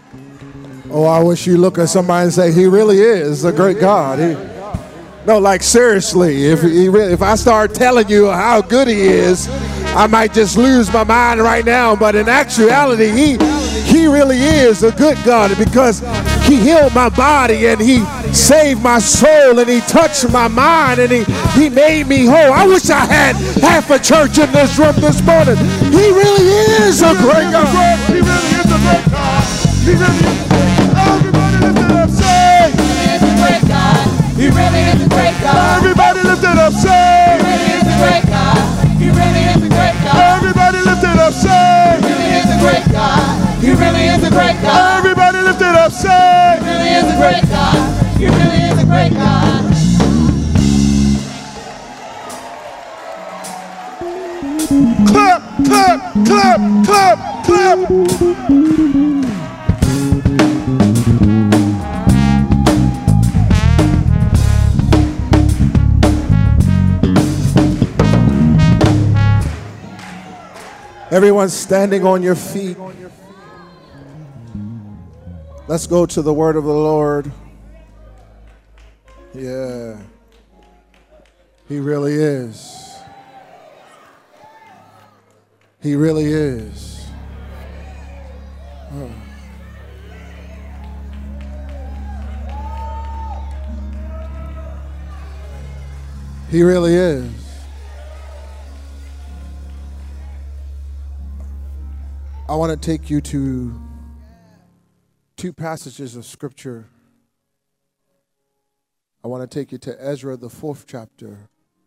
Oh, I wish you look at somebody and say, he really is a great God. No, like seriously, if I start telling you how good he is, I might just lose my mind right now. But in actuality, he really is a good God, because he healed my body and he saved my soul and he touched my mind and he made me whole. I wish I had half a church in this room this morning. He really is a great God. He really is a great God. He really is a great God. Everybody lift it up, say. He really is a great God. He really is a great God. Everybody lift it up, say. He really is a great God. He really is a great God. Everybody lift it up, say. He really is a great God. He really is a great God. Everybody lift it up, say. He really is a great God. He really is a great God. Clap, clap, clap, clap, clap. Everyone standing on your feet. Let's go to the word of the Lord. Yeah. He really is. He really is. Oh. He really is. I want to take you to two passages of scripture. I want to take you to Ezra, the 4th chapter.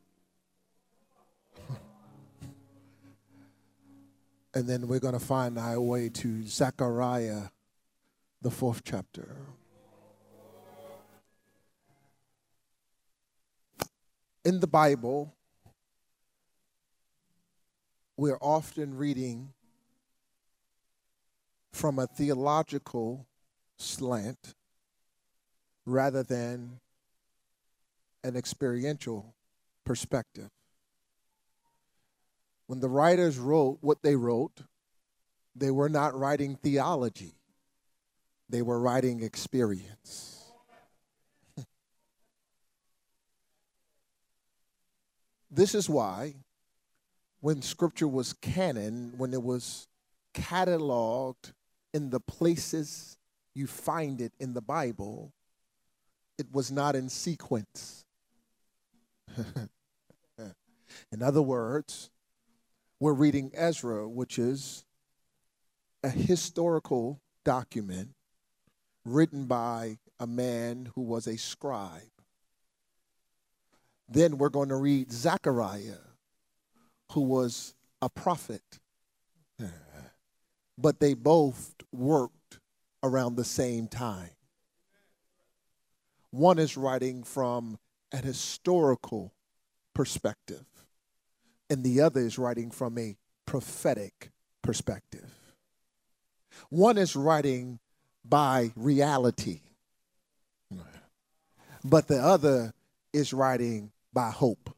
And then we're going to find our way to Zechariah, the 4th chapter. In the Bible, we're often reading from a theological slant rather than an experiential perspective. When the writers wrote what they wrote, they were not writing theology. They were writing experience. This is why when scripture was canon, when it was cataloged in the places you find it in the Bible, it was not in sequence. In other words, we're reading Ezra, which is a historical document written by a man who was a scribe. Then we're going to read Zechariah, who was a prophet. But they both worked around the same time. One is writing from an historical perspective, and the other is writing from a prophetic perspective. One is writing by reality, but the other is writing by hope.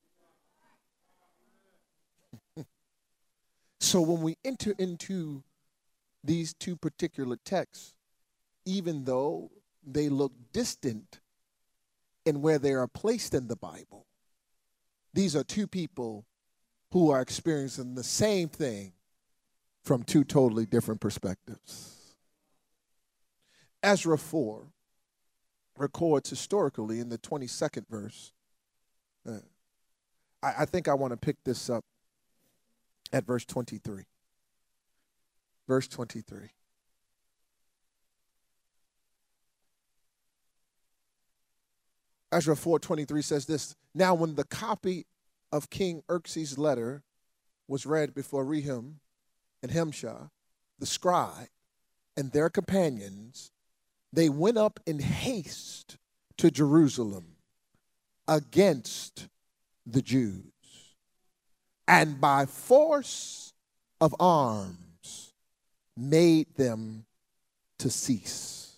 So when we enter into these two particular texts, even though they look distant in where they are placed in the Bible, these are two people who are experiencing the same thing from two totally different perspectives. Ezra 4 records historically in the 22nd verse. I think I want to pick this up at verse 23. Verse 23. Ezra 4:23 says this: Now when the copy of King Xerxes' letter was read before Rehum and Hemshah, the scribe, and their companions, they went up in haste to Jerusalem against the Jews, and by force of arms made them to cease.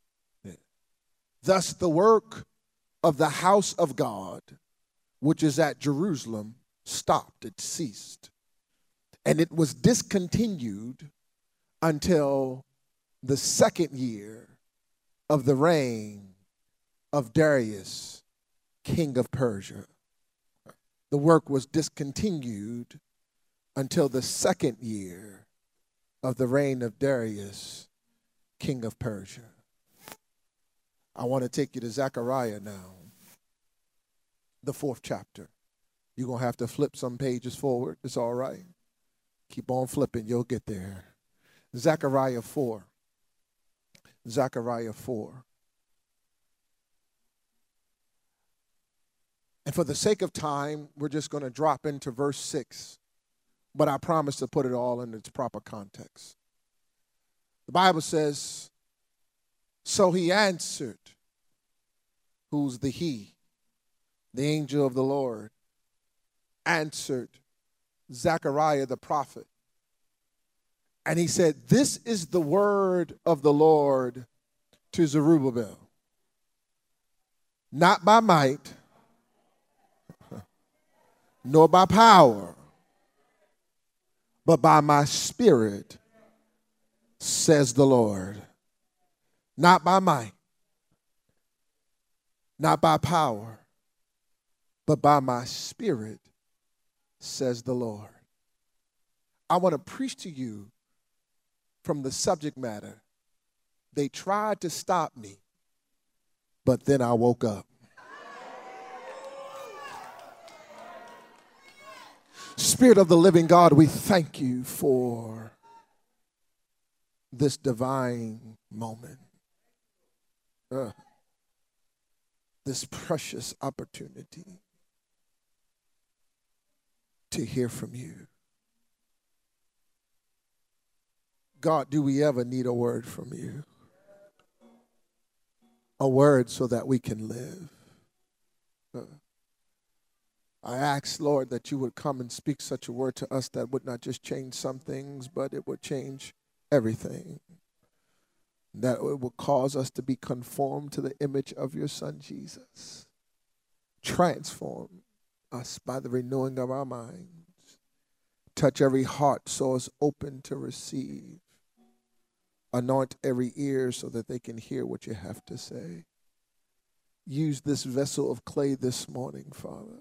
Thus the work of the house of God, which is at Jerusalem, stopped, it ceased. And it was discontinued until the second year of the reign of Darius, king of Persia. The work was discontinued until the second year of the reign of Darius, king of Persia. I want to take you to Zechariah now, the 4th chapter. You're going to have to flip some pages forward. It's all right. Keep on flipping. You'll get there. Zechariah 4. Zechariah 4. And for the sake of time, we're just going to drop into verse 6. But I promise to put it all in its proper context. The Bible says, so he answered, who's the he? The angel of the Lord answered Zechariah the prophet. And he said, this is the word of the Lord to Zerubbabel. Not by might, nor by power, but by my spirit, says the Lord. Not by might, not by power, but by my spirit, says the Lord. I want to preach to you from the subject matter. They tried to stop me, but then I woke up. Spirit of the living God, we thank you for this divine moment. This precious opportunity to hear from you. God, do we ever need a word from you? A word so that we can live. I ask, Lord, that you would come and speak such a word to us that would not just change some things, but it would change everything. That it will cause us to be conformed to the image of your Son, Jesus. Transform us by the renewing of our minds. Touch every heart so it's open to receive. Anoint every ear so that they can hear what you have to say. Use this vessel of clay this morning, Father.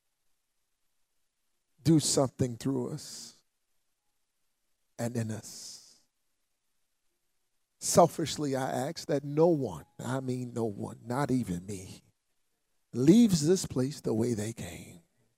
Do something through us and in us. Selfishly, I ask that no one, not even me, leaves this place the way they came.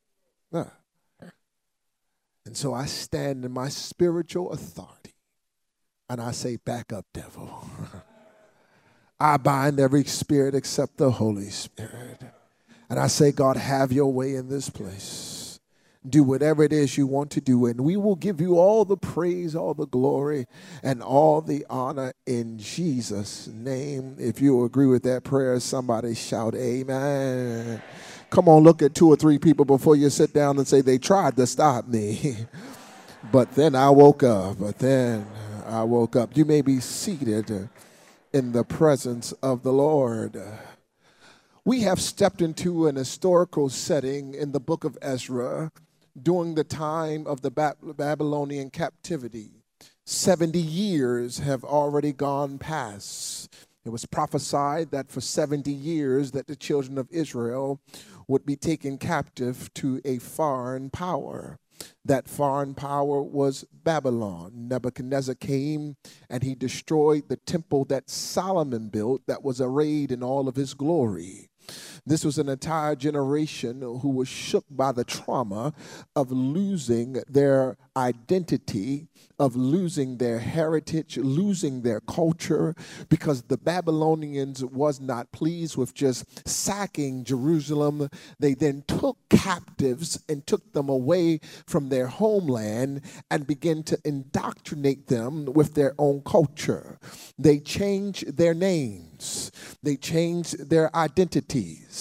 And so I stand in my spiritual authority and I say, back up, devil. I bind every spirit except the Holy Spirit. And I say, God, have your way in this place. Do whatever it is you want to do, and we will give you all the praise, all the glory, and all the honor in Jesus' name. If you agree with that prayer, somebody shout amen. Come on, look at 2 or 3 people before you sit down and say, they tried to stop me, but then I woke up. You may be seated in the presence of the Lord. We have stepped into an historical setting in the book of Ezra during the time of the Babylonian captivity. 70 years have already gone past. It was prophesied that for 70 years that the children of Israel would be taken captive to a foreign power. That foreign power was Babylon. Nebuchadnezzar came and he destroyed the temple that Solomon built that was arrayed in all of his glory. This was an entire generation who was shook by the trauma of losing their identity, of losing their heritage, losing their culture, because the Babylonians was not pleased with just sacking Jerusalem. They then took captives and took them away from their homeland and began to indoctrinate them with their own culture. They changed their names. They changed their identities.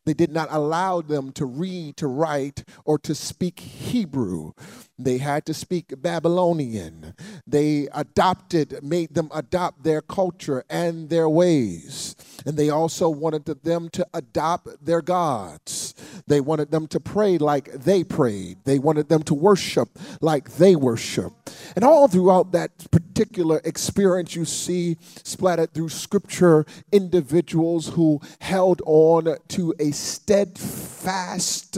They did not allow them to read, to write, or to speak Hebrew. They had to speak Babylonian. They made them adopt their culture and their ways. And they also wanted them to adopt their gods. They wanted them to pray like they prayed. They wanted them to worship like they worship. And all throughout that particular experience, you see splattered through scripture individuals who held on to a steadfast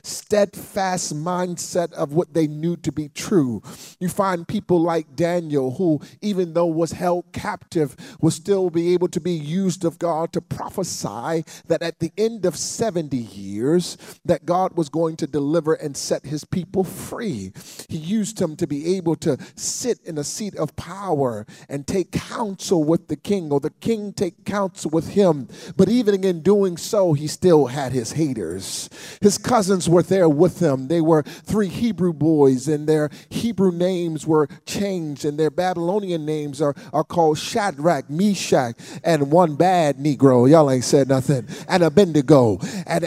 mindset of what they knew to be true. You find people like Daniel, who, even though was held captive, will still be able to be used of God to prophesy that at the end of 70 years, that God was going to deliver and set his people free. He used him to be able to sit in a seat of power and take counsel with the king, or the king take counsel with him. But even in doing so, he still had his haters. His cousins were there with him. They were 3 Hebrew boys, and their Hebrew names were changed, and their Babylonian names are called Shadrach, Meshach, and one bad Negro. Y'all ain't said nothing. And Abednego.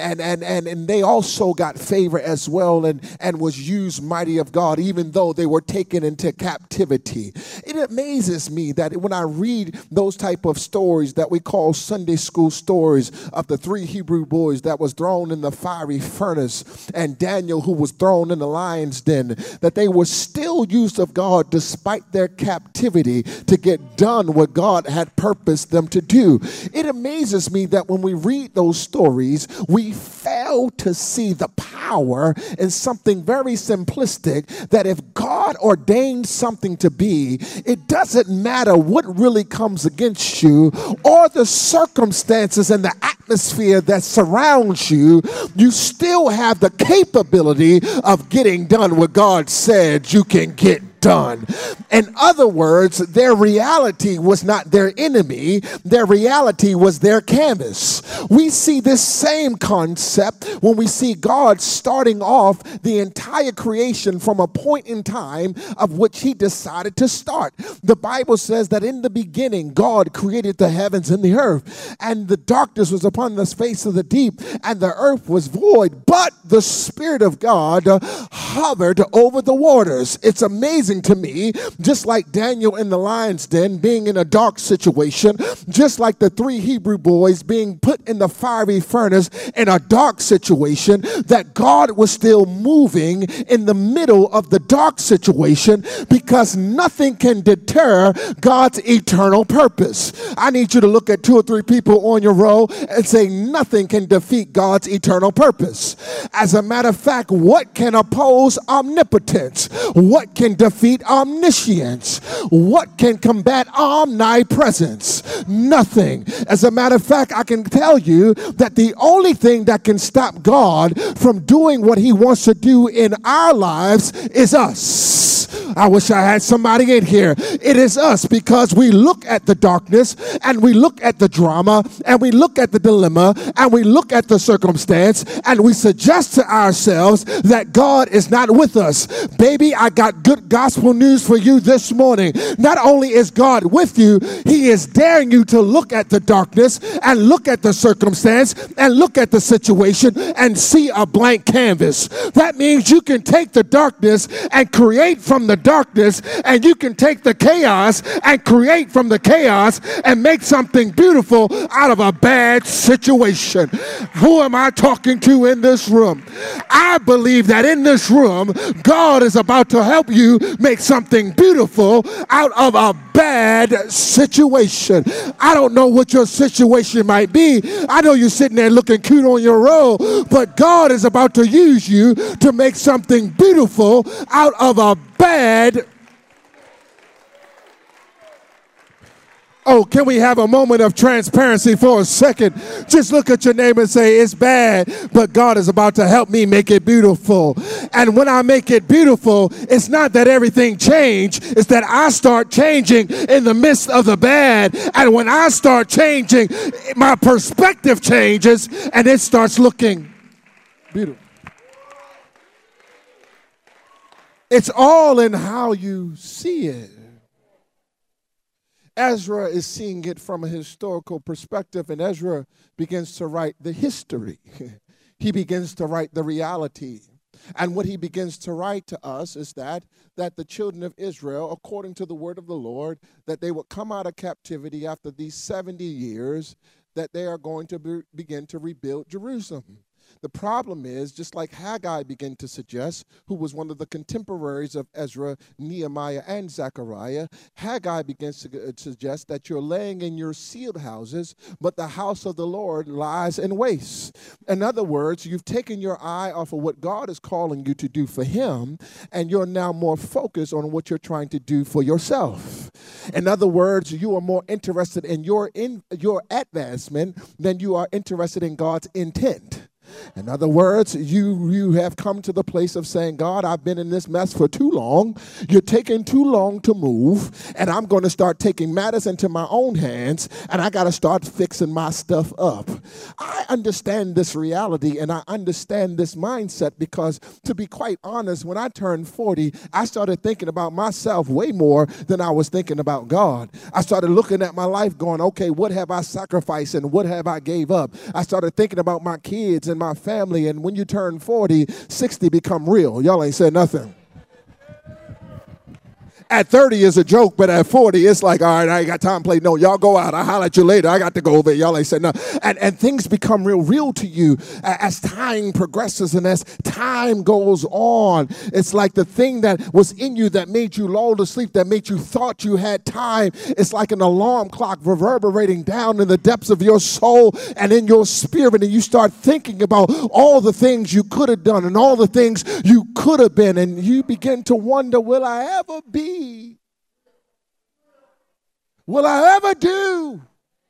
And they also got favor as well, and was used mighty of God, even though they were taken into captivity. It amazes me that when I read those type of stories that we call Sunday school stories of the 3 Hebrew boys that was thrown in the fiery furnace, and Daniel who was thrown in the lion's den, that they were still used of God despite their captivity to get done what God had purposed them to do. It amazes me that when we read those stories, we fail to see the power in something very simplistic, that if God ordained something to be, it doesn't matter what really comes against you or the circumstances and the atmosphere that surrounds you, you still have the capability of getting done what God said you can get done. In other words, their reality was not their enemy. Their reality was their canvas. We see this same concept when we see God starting off the entire creation from a point in time of which he decided to start. The Bible says that in the beginning, God created the heavens and the earth, and the darkness was upon the face of the deep, and the earth was void, but the Spirit of God hovered over the waters. It's amazing to me, just like Daniel in the lion's den being in a dark situation, just like the 3 Hebrew boys being put in the fiery furnace in a dark situation, that God was still moving in the middle of the dark situation, because nothing can deter God's eternal purpose. I need you to look at 2 or 3 people on your row and say, nothing can defeat God's eternal purpose. As a matter of fact, what can oppose omnipotence? What can defeat omniscience? What can combat omnipresence? Nothing. As a matter of fact, I can tell you that the only thing that can stop God from doing what he wants to do in our lives is us. I wish I had somebody in here. It is us, because we look at the darkness, and we look at the drama, and we look at the dilemma, and we look at the circumstance, and we suggest to ourselves that God is not with us. Baby, I got good gospel news for you this morning. Not only is God with you, he is daring you to look at the darkness and look at the circumstance and look at the situation and see a blank canvas. That means you can take the darkness and create from the darkness, and you can take the chaos and create from the chaos and make something beautiful out of a bad situation. Who am I talking to in this room? I believe that in this room, God is about to help you make something beautiful out of a bad situation. I don't know what your situation might be. I know you're sitting there looking cute on your roll, but God is about to use you to make something beautiful out of a bad. Oh, can we have a moment of transparency for a second? Just look at your neighbor and say, it's bad, but God is about to help me make it beautiful. And when I make it beautiful, it's not that everything changed. It's that I start changing in the midst of the bad. And when I start changing, my perspective changes, and it starts looking beautiful. It's all in how you see it. Ezra is seeing it from a historical perspective, and Ezra begins to write the history. He begins to write the reality. And what he begins to write to us is that the children of Israel, according to the word of the Lord, that they would come out of captivity after these 70 years, that they are going to begin to rebuild Jerusalem. The problem is, just like Haggai began to suggest, who was one of the contemporaries of Ezra, Nehemiah, and Zechariah, Haggai begins to suggest that you're laying in your sealed houses, but the house of the Lord lies in waste. In other words, you've taken your eye off of what God is calling you to do for him, and you're now more focused on what you're trying to do for yourself. In other words, you are more interested in your advancement than you are interested in God's intent. In other words, you have come to the place of saying, God, I've been in this mess for too long. You're taking too long to move, and I'm going to start taking matters into my own hands, and I got to start fixing my stuff up. I understand this reality, and I understand this mindset because, to be quite honest, when I turned 40, I started thinking about myself way more than I was thinking about God. I started looking at my life going, okay, what have I sacrificed and what have I gave up? I started thinking about my kids and my family, and when you turn 40, 60 become real. Y'all ain't said nothing. At 30 is a joke, but at 40, it's like, all right, I ain't got time to play. No, y'all go out. I'll holler at you later. I got to go over. Y'all ain't said no. And things become real to you as time progresses and as time goes on. It's like the thing that was in you that made you lull to sleep, that made you thought you had time. It's like an alarm clock reverberating down in the depths of your soul and in your spirit. And you start thinking about all the things you could have done and all the things you could have been. And you begin to wonder, will I ever be? Will I ever do?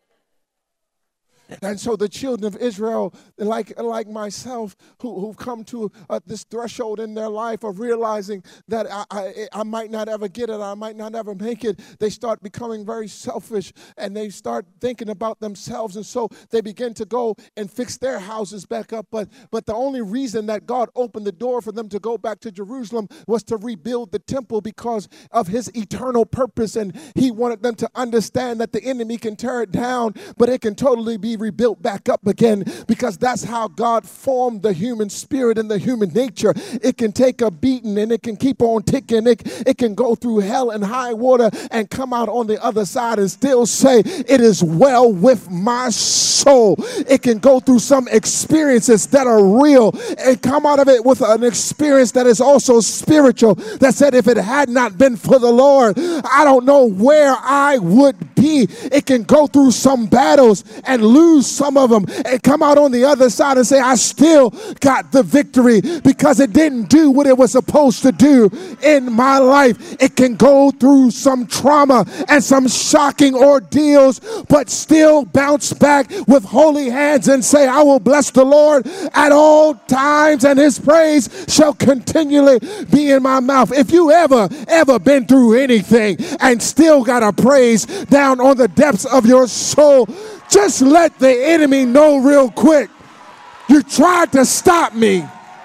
And so the children of Israel, like myself, who've come to this threshold in their life of realizing that I might not ever get it, I might not ever make it, they start becoming very selfish and they start thinking about themselves. And so they begin to go and fix their houses back up. But the only reason that God opened the door for them to go back to Jerusalem was to rebuild the temple because of his eternal purpose. And he wanted them to understand that the enemy can tear it down, but it can totally be rebuilt back up again, because that's how God formed the human spirit and the human nature. It can take a beating and it can keep on ticking. It can go through hell and high water and come out on the other side and still say, it is well with my soul. It can go through some experiences that are real and come out of it with an experience that is also spiritual, that said, if it had not been for the Lord, I don't know where I would be. It can go through some battles and lose some of them and come out on the other side and say, I still got the victory because it didn't do what it was supposed to do in my life. It can go through some trauma and some shocking ordeals, but still bounce back with holy hands and say, I will bless the Lord at all times, and his praise shall continually be in my mouth. If you ever been through anything and still got a praise down on the depths of your soul, just let the enemy know real quick. You tried to stop me,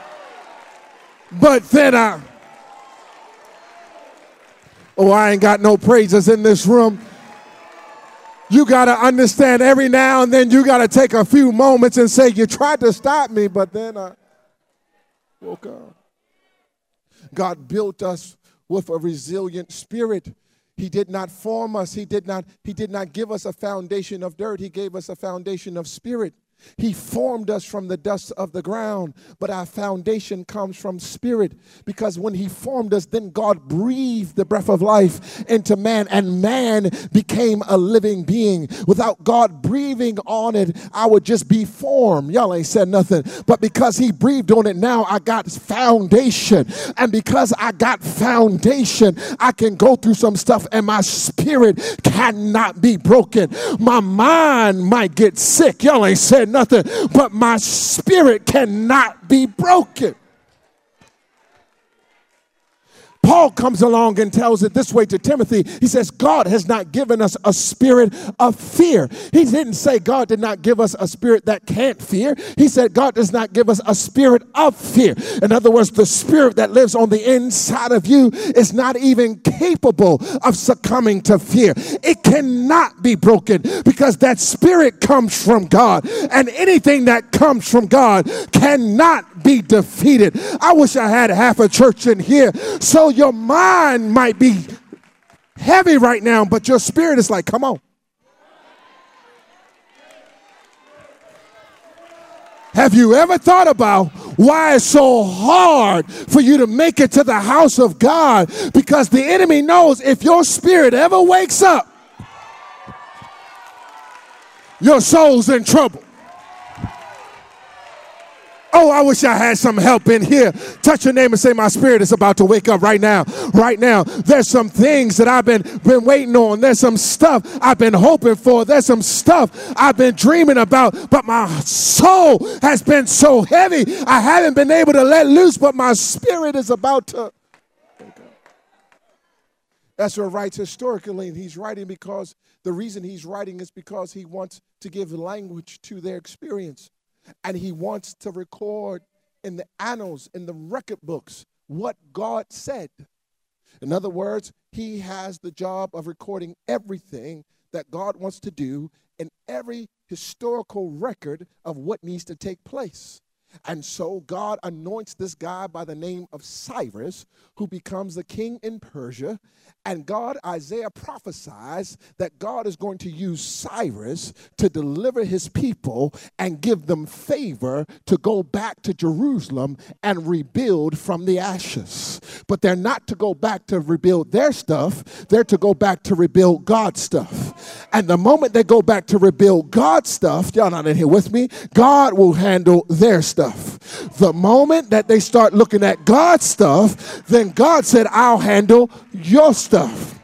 but then I ain't got no praises in this room. You got to understand, every now and then you got to take a few moments and say, you tried to stop me, but then I woke up. God built us with a resilient spirit. He did not form us. He did not give us a foundation of dirt. He gave us a foundation of spirit. He formed us from the dust of the ground, but our foundation comes from spirit, because when he formed us, then God breathed the breath of life into man, and man became a living being. Without God breathing on it, I would just be formed. Y'all ain't said nothing. But because he breathed on it, now I got foundation. And because I got foundation, I can go through some stuff and my spirit cannot be broken. My mind might get sick. Y'all ain't said nothing, but my spirit cannot be broken. Paul comes along and tells it this way to Timothy. He says, God has not given us a spirit of fear. He didn't say God did not give us a spirit that can't fear. He said God does not give us a spirit of fear. In other words, the spirit that lives on the inside of you is not even capable of succumbing to fear. It cannot be broken because that spirit comes from God, and anything that comes from God cannot be defeated. I wish I had half a church in here so your mind might be heavy right now, but your spirit is like, come on. Have you ever thought about why it's so hard for you to make it to the house of God? Because the enemy knows if your spirit ever wakes up, your soul's in trouble. Oh, I wish I had some help in here. Touch your neighbor and say, my spirit is about to wake up right now. Right now. There's some things that I've been waiting on. There's some stuff I've been hoping for. There's some stuff I've been dreaming about. But my soul has been so heavy, I haven't been able to let loose, but my spirit is about to wake up. Ezra writes historically, and he's writing because the reason he's writing is because he wants to give language to their experience. And he wants to record in the annals, in the record books, what God said. In other words, he has the job of recording everything that God wants to do in every historical record of what needs to take place. And so God anoints this guy by the name of Cyrus, who becomes the king in Persia. And Isaiah prophesies that God is going to use Cyrus to deliver his people and give them favor to go back to Jerusalem and rebuild from the ashes. But they're not to go back to rebuild their stuff. They're to go back to rebuild God's stuff. And the moment they go back to rebuild God's stuff, y'all not in here with me, God will handle their stuff. The moment that they start looking at God's stuff, then God said, I'll handle your stuff.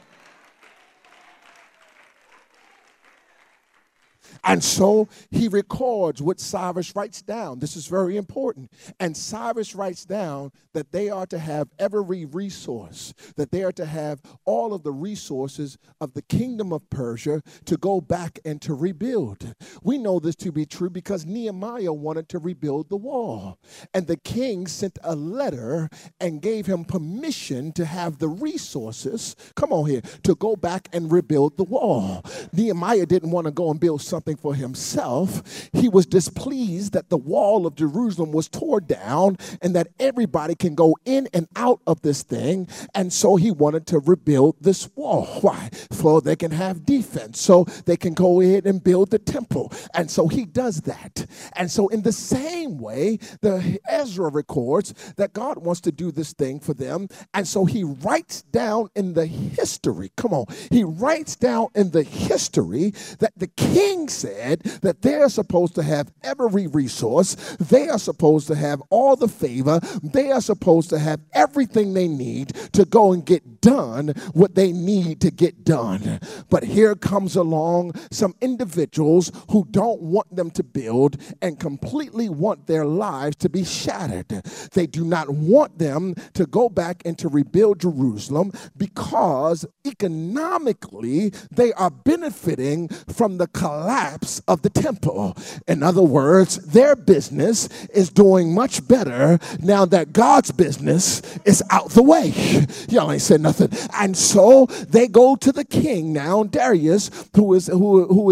And so he records what Cyrus writes down. This is very important. And Cyrus writes down that they are to have every resource, that they are to have all of the resources of the kingdom of Persia to go back and to rebuild. We know this to be true because Nehemiah wanted to rebuild the wall. And the king sent a letter and gave him permission to have the resources, come on here, to go back and rebuild the wall. Nehemiah didn't want to go and build something for himself. He was displeased that the wall of Jerusalem was torn down and that everybody can go in and out of this thing. And so he wanted to rebuild this wall. Why? So they can have defense, so they can go in and build the temple. And so he does that. And so in the same way, the Ezra records that God wants to do this thing for them. And so he writes down in the history, come on, he writes down in the history that the king said that they're supposed to have every resource. They are supposed to have all the favor. They are supposed to have everything they need to go and get done what they need to get done. But here comes along some individuals who don't want them to build and completely want their lives to be shattered. They do not want them to go back and to rebuild Jerusalem because economically they are benefiting from the collapse of the temple. In other words, their business is doing much better now that God's business is out the way. Y'all ain't said nothing. And so they go to the king now, Darius, Xerxes, who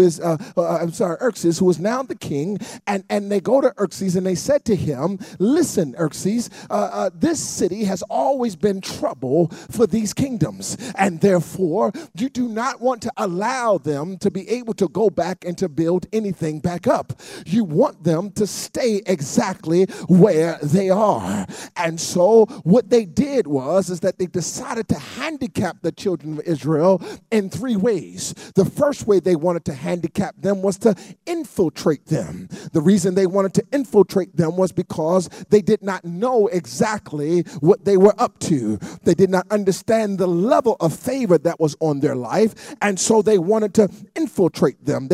is now the king, and they go to Xerxes and they said to him, listen, Xerxes, this city has always been trouble for these kingdoms, and therefore you do not want to allow them to be able to go back and to build anything back up. You want them to stay exactly where they are. And so what they did is that they decided to handicap the children of Israel in three ways. The first way they wanted to handicap them was to infiltrate them. The reason they wanted to infiltrate them was because they did not know exactly what they were up to. They did not understand the level of favor that was on their life, and so they wanted to infiltrate them. They said,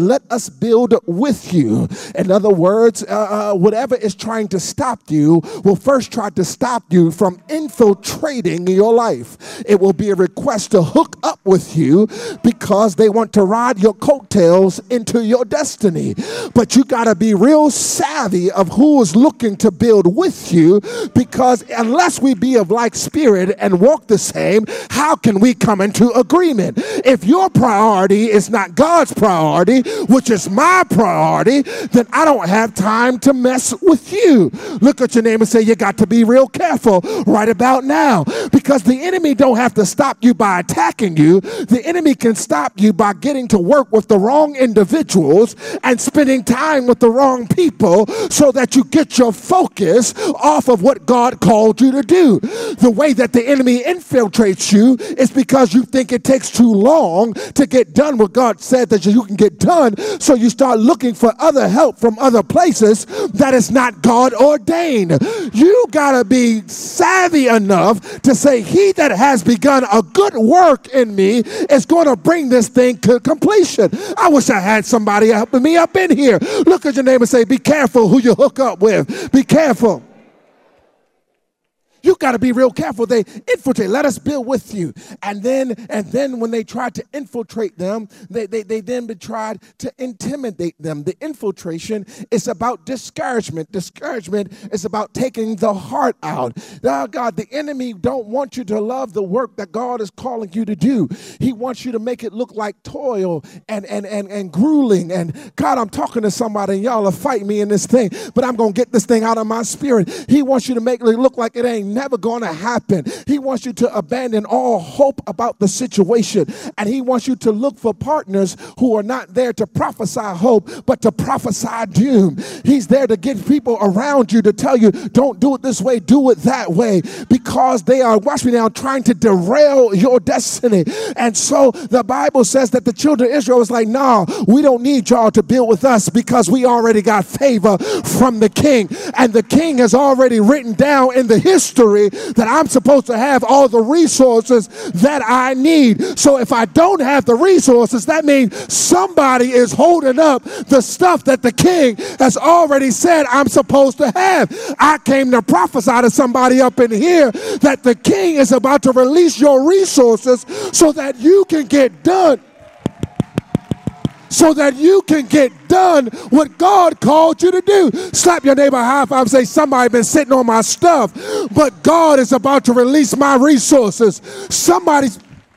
let us build with you. In other words, whatever is trying to stop you will first try to stop you from infiltrating your life. It will be a request to hook up with you because they want to ride your coattails into your destiny. But you got to be real savvy of who is looking to build with you, because unless we be of like spirit and walk the same, how can we come into agreement? If your priority is not God's priority, which is my priority, then I don't have time to mess with you. Look at your neighbor and say, you got to be real careful right about now, because the enemy don't have to stop you by attacking you. The enemy can stop you by getting to work with the wrong individuals and spending time with the wrong people so that you get your focus off of what God called you to do. The way that the enemy infiltrates you is because you think it takes too long to get done what God said that you can get done, so you start looking for other help from other places that is not God ordained. You gotta be savvy enough to say, he that has begun a good work in me is going to bring this thing to completion. I wish I had somebody helping me up in here. Look at your neighbor and say, be careful who you hook up with. Be careful. You got to be real careful. They infiltrate. Let us build with you. And then when they tried to infiltrate them, they then tried to intimidate them. The infiltration is about discouragement. Discouragement is about taking the heart out. Now, God, the enemy don't want you to love the work that God is calling you to do. He wants you to make it look like toil and grueling. And God, I'm talking to somebody and y'all are fighting me in this thing, but I'm going to get this thing out of my spirit. He wants you to make it look like it ain't never going to happen. He wants you to abandon all hope about the situation, and he wants you to look for partners who are not there to prophesy hope but to prophesy doom. He's there to get people around you to tell you, don't do it this way, do it that way, because they are, watch me now, trying to derail your destiny. And so the Bible says that the children of Israel was like, no, we don't need y'all to build with us because we already got favor from the king, and the king has already written down in the history that I'm supposed to have all the resources that I need. So if I don't have the resources, that means somebody is holding up the stuff that the king has already said I'm supposed to have. I came to prophesy to somebody up in here that the king is about to release your resources so that you can get done. So that you can get done what God called you to do. Slap your neighbor high five and say, somebody been sitting on my stuff, but God is about to release my resources. Somebody's...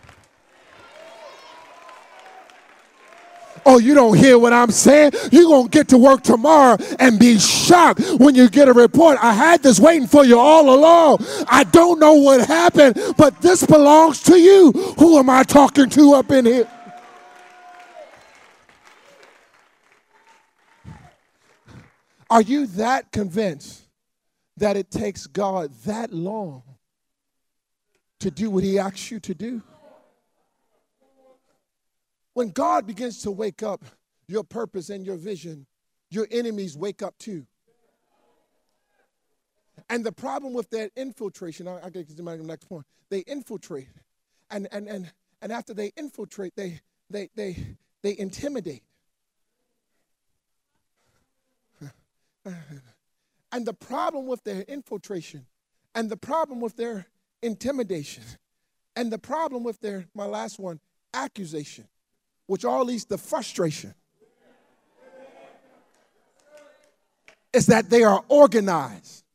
Oh, you don't hear what I'm saying? You're going to get to work tomorrow and be shocked when you get a report. I had this waiting for you all along. I don't know what happened, but this belongs to you. Who am I talking to up in here? Are you that convinced that it takes God that long to do what he asks you to do? When God begins to wake up your purpose and your vision, your enemies wake up too. And the problem with that infiltration, I'll get to my next point. They infiltrate. And after they infiltrate, they intimidate. And the problem with their infiltration, and the problem with their intimidation, and the problem with their, my last one, accusation, which all leads to frustration, is that they are organized.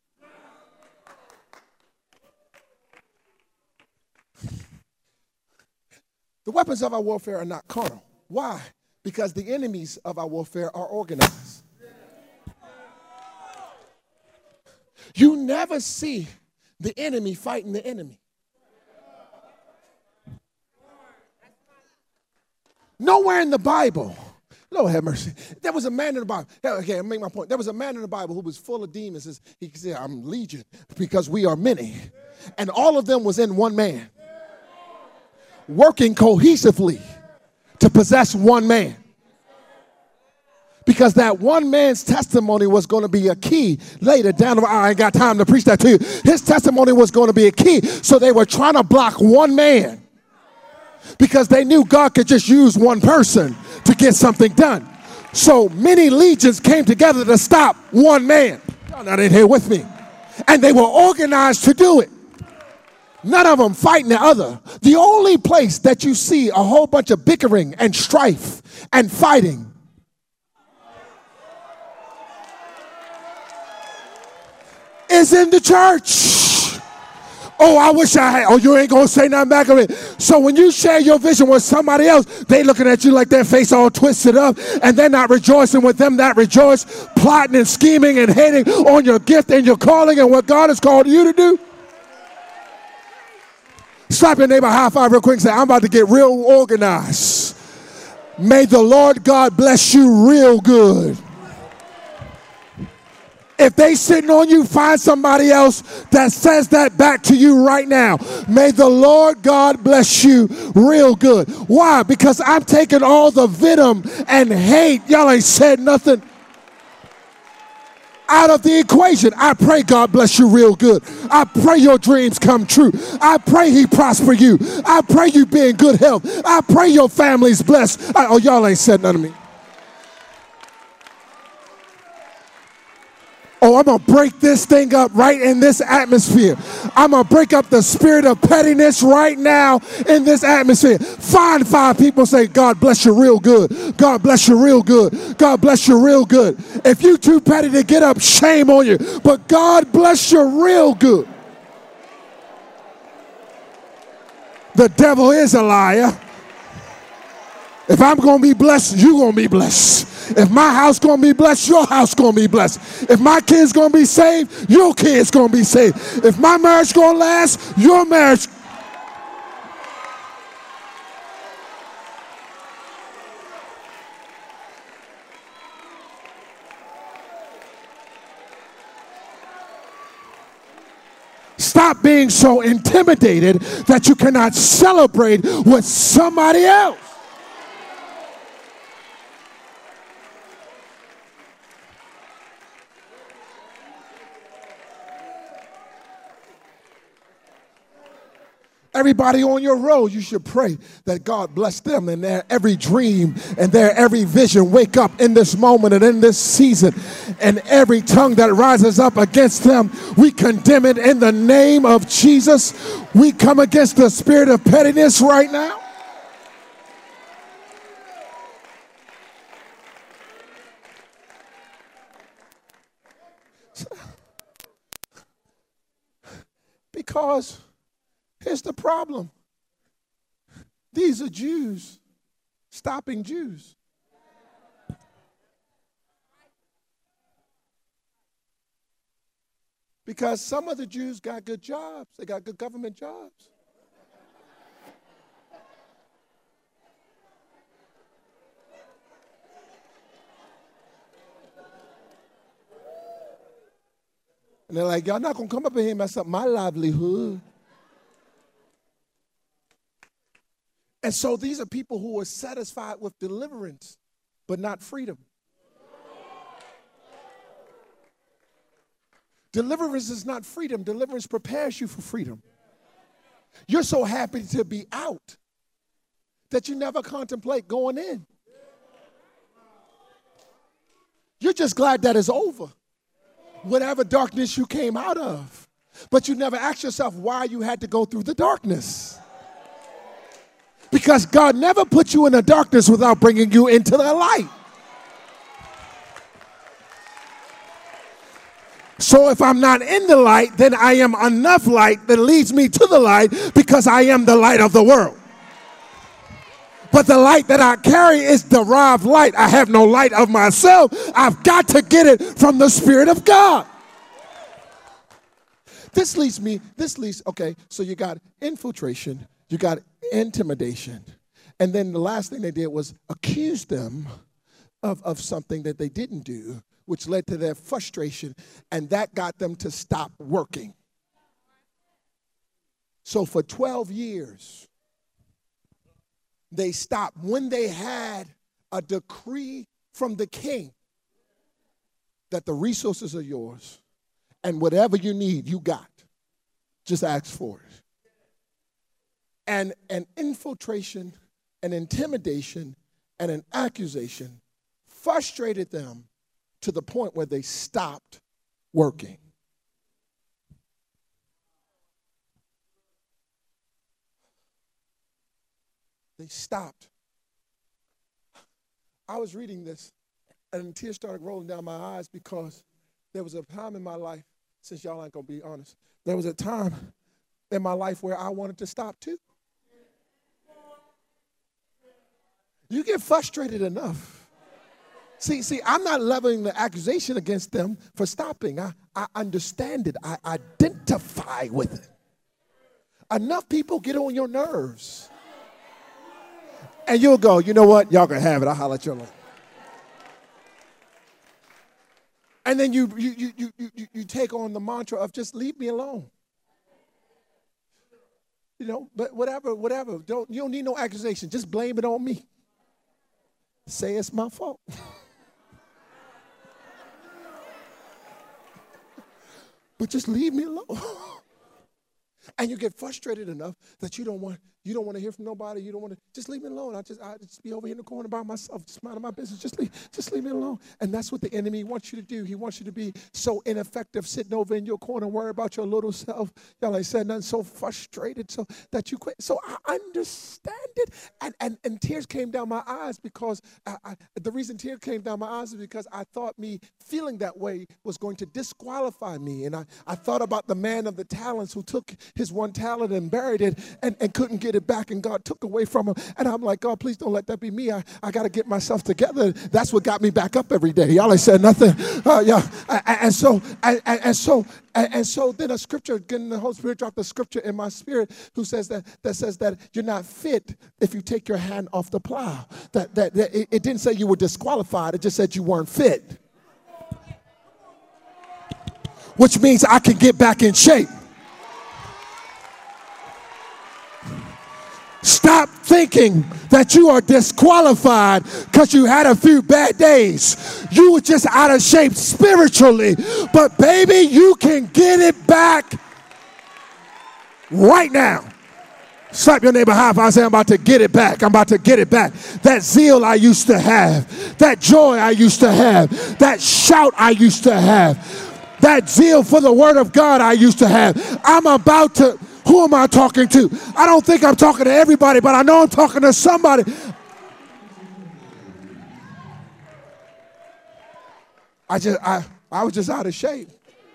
The weapons of our warfare are not carnal. Why? Because the enemies of our warfare are organized. You never see the enemy fighting the enemy. Nowhere in the Bible. Lord have mercy. There was a man in the Bible. Okay, I'll make my point. There was a man in the Bible who was full of demons. He said, I'm legion because we are many. And all of them was in one man, working cohesively to possess one man. Because that one man's testimony was going to be a key later down the road. I ain't got time to preach that to you. His testimony was going to be a key. So they were trying to block one man because they knew God could just use one person to get something done. So many legions came together to stop one man. Y'all not in here with me. And they were organized to do it. None of them fighting the other. The only place that you see a whole bunch of bickering and strife and fighting is in the church. Oh, I wish I had. Oh, you ain't going to say nothing back of it. So when you share your vision with somebody else, they looking at you like their face all twisted up, and they're not rejoicing with them that rejoice, plotting and scheming and hating on your gift and your calling and what God has called you to do. Slap your neighbor high five real quick and say, I'm about to get real organized. May the Lord God bless you real good. If they sitting on you, find somebody else that says that back to you right now. May the Lord God bless you real good. Why? Because I'm taking all the venom and hate, y'all ain't said nothing, out of the equation. I pray God bless you real good. I pray your dreams come true. I pray he prosper you. I pray you be in good health. I pray your family's blessed. Oh, y'all ain't said nothing to me. Oh, I'm going to break this thing up right in this atmosphere. I'm going to break up the spirit of pettiness right now in this atmosphere. Find 5 people, say, God bless you real good. God bless you real good. God bless you real good. If you too petty to get up, shame on you. But God bless you real good. The devil is a liar. If I'm going to be blessed, you're going to be blessed. If my house going to be blessed, your house going to be blessed. If my kids going to be saved, your kids going to be saved. If my marriage going to last, your marriage. Stop being so intimidated that you cannot celebrate with somebody else. Everybody on your road, you should pray that God bless them and their every dream and their every vision. Wake up in this moment and in this season, and every tongue that rises up against them, we condemn it in the name of Jesus. We come against the spirit of pettiness right now. Because here's the problem. These are Jews stopping Jews. Because some of the Jews got good jobs. They got good government jobs. And they're like, y'all not going to come up in here and mess up my livelihood. And so these are people who are satisfied with deliverance, but not freedom. Deliverance is not freedom. Deliverance prepares you for freedom. You're so happy to be out that you never contemplate going in. You're just glad that it's over. Whatever darkness you came out of. But you never ask yourself why you had to go through the darkness. Because God never put you in the darkness without bringing you into the light. So if I'm not in the light, then I am enough light that leads me to the light, because I am the light of the world. But the light that I carry is derived light. I have no light of myself. I've got to get it from the Spirit of God. Okay, so you got infiltration, you got intimidation, and then the last thing they did was accuse them of something that they didn't do, which led to their frustration, and that got them to stop working. So for 12 years, they stopped when they had a decree from the king that the resources are yours and whatever you need, you got. Just ask for it. And an infiltration, an intimidation, and an accusation frustrated them to the point where they stopped working. They stopped. I was reading this, and tears started rolling down my eyes because there was a time in my life, since y'all ain't going to be honest, there was a time in my life where I wanted to stop too. You get frustrated enough. See, I'm not leveling the accusation against them for stopping. I understand it. I identify with it. Enough people get on your nerves. And you'll go, you know what? Y'all can have it. I'll holler at you later. And then you take on the mantra of just leave me alone. You know, but whatever. You don't need no accusation. Just blame it on me. Say it's my fault. But just leave me alone. And you get frustrated enough that you don't want to hear from nobody. You don't want to, just leave me alone. I just be over here in the corner by myself, just minding my business. Just leave me alone. And that's what the enemy wants you to do. He wants you to be so ineffective, sitting over in your corner, worry about your little self. Y'all ain't said nothing, so frustrated so that you quit. So I understand it. And tears came down my eyes because the reason tears came down my eyes is because I thought me feeling that way was going to disqualify me. And I thought about the man of the talents who took his one talent and buried it and couldn't get it back, and God took away from him. And I'm like, God, please don't let that be me. I got to get myself together. That's what got me back up every day. Y'all ain't said nothing. And so then a scripture, again, the Holy Spirit dropped a scripture in my spirit who says that says that you're not fit if you take your hand off the plow. That it didn't say you were disqualified. It just said you weren't fit. Which means I can get back in shape. Stop thinking that you are disqualified because you had a few bad days. You were just out of shape spiritually. But baby, you can get it back right now. Slap your neighbor high five. Say, I'm about to get it back. I'm about to get it back. That zeal I used to have. That joy I used to have. That shout I used to have. That zeal for the word of God I used to have. I'm about to... Who am I talking to? I don't think I'm talking to everybody, but I know I'm talking to somebody. I was just out of shape.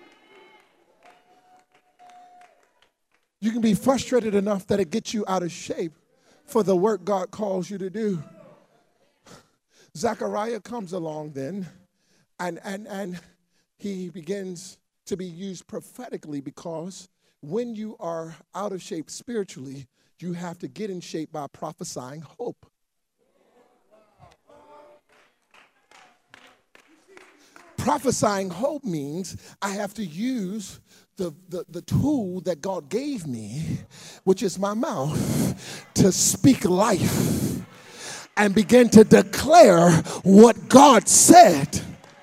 You can be frustrated enough that it gets you out of shape for the work God calls you to do. Zechariah comes along then, and he begins to be used prophetically because when you are out of shape spiritually, you have to get in shape by prophesying hope. Prophesying hope means I have to use the tool that God gave me, which is my mouth, to speak life and begin to declare what God said.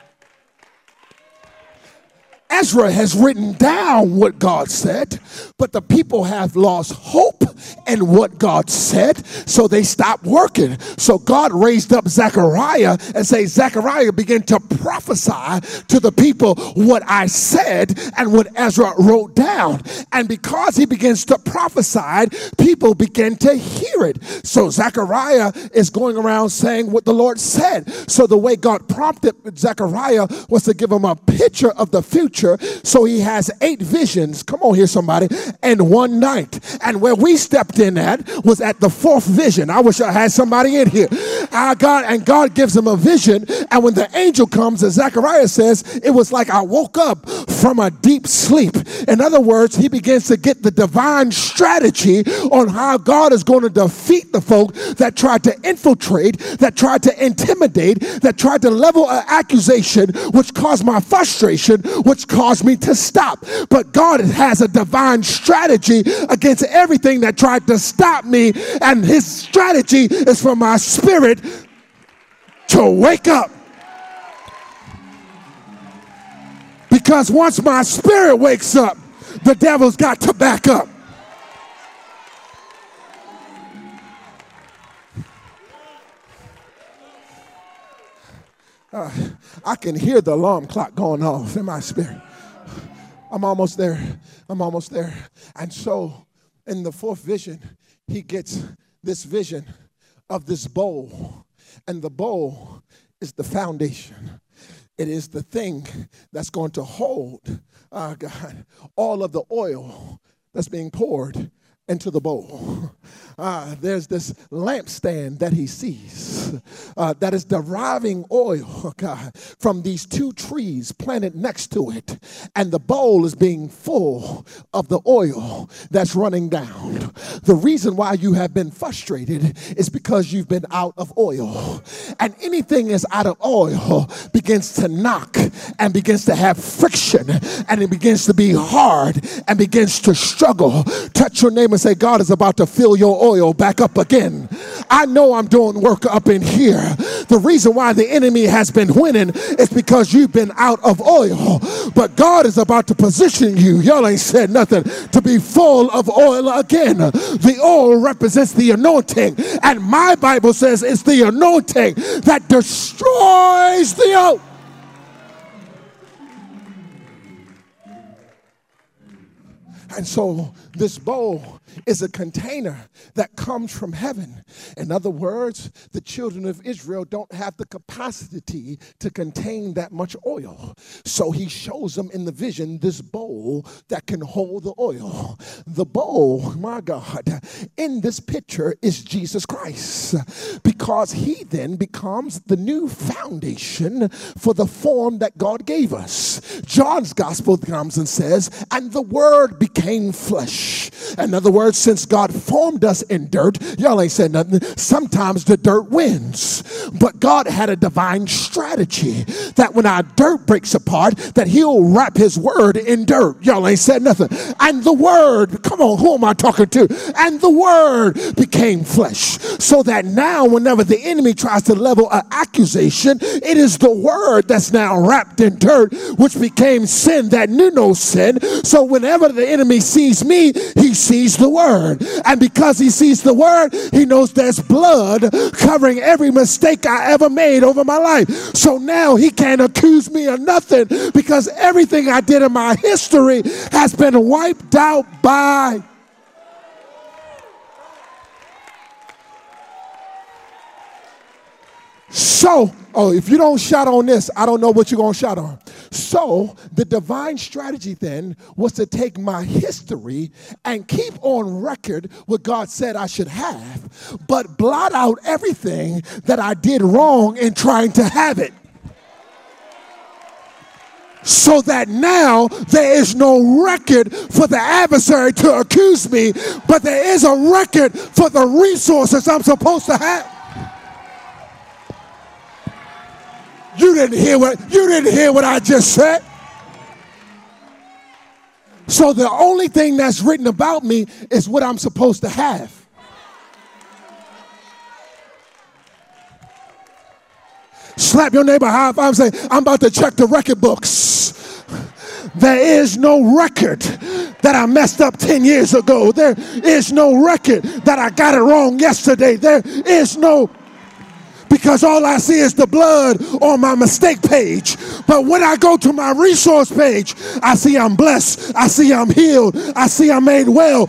Ezra has written down what God said, but the people have lost hope in what God said, so they stopped working. So God raised up Zechariah and said, Zechariah, begin to prophesy to the people what I said and what Ezra wrote down. And because he begins to prophesy, people begin to hear it. So Zechariah is going around saying what the Lord said. So the way God prompted Zechariah was to give him a picture of the future. So he has 8 visions, come on here somebody, and one night. And where we stepped in at was at the 4th vision. I wish I had somebody in here. God gives him a vision, and when the angel comes, as Zechariah says, it was like I woke up from a deep sleep. In other words, he begins to get the divine strategy on how God is going to defeat the folk that tried to infiltrate, that tried to intimidate, that tried to level an accusation, which caused my frustration, which caused me to stop. But God has a divine strategy against everything that tried to stop me, and his strategy is for my spirit to wake up. Because once my spirit wakes up, the devil's got to back up. I can hear the alarm clock going off in my spirit. I'm almost there. I'm almost there. And so in the fourth vision, he gets this vision of this bowl. And the bowl is the foundation. It is the thing that's going to hold, God, all of the oil that's being poured into the bowl. There's this lampstand that he sees that is deriving oil, God, from these two trees planted next to it. And the bowl is being full of the oil that's running down. The reason why you have been frustrated is because you've been out of oil. And anything is out of oil begins to knock and begins to have friction, and it begins to be hard and begins to struggle. Touch your neighbor and say, God is about to fill your oil back up again. I know I'm doing work up in here. The reason why the enemy has been winning is because you've been out of oil. But God is about to position you, y'all ain't said nothing, to be full of oil again. The oil represents the anointing. And my Bible says it's the anointing that destroys the yoke. And so this bowl is a container that comes from heaven. In other words, the children of Israel don't have the capacity to contain that much oil. So he shows them in the vision this bowl that can hold the oil. The bowl, my God, in this picture is Jesus Christ, because he then becomes the new foundation for the form that God gave us. John's gospel comes and says, and the word became flesh. In other words, since God formed us in dirt, y'all ain't said nothing, sometimes the dirt wins. But God had a divine strategy that when our dirt breaks apart, that he'll wrap his word in dirt. Y'all ain't said nothing. And the word, come on, who am I talking to? And the word became flesh. So that now whenever the enemy tries to level an accusation, it is the word that's now wrapped in dirt, which became sin that knew no sin. So whenever the enemy sees me, he sees the word. And because he sees the word, he knows there's blood covering every mistake I ever made over my life. So now he can't accuse me of nothing, because everything I did in my history has been wiped out by. So, if you don't shout on this, I don't know what you're going to shout on. So, the divine strategy then was to take my history and keep on record what God said I should have, but blot out everything that I did wrong in trying to have it. So that now there is no record for the adversary to accuse me, but there is a record for the resources I'm supposed to have. You didn't hear what I just said. So the only thing that's written about me is what I'm supposed to have. Slap your neighbor high five and say, I'm about to check the record books. There is no record that I messed up 10 years ago. There is no record that I got it wrong yesterday. There is no, because all I see is the blood on my mistake page. But when I go to my resource page, I see I'm blessed. I see I'm healed. I see I'm made well.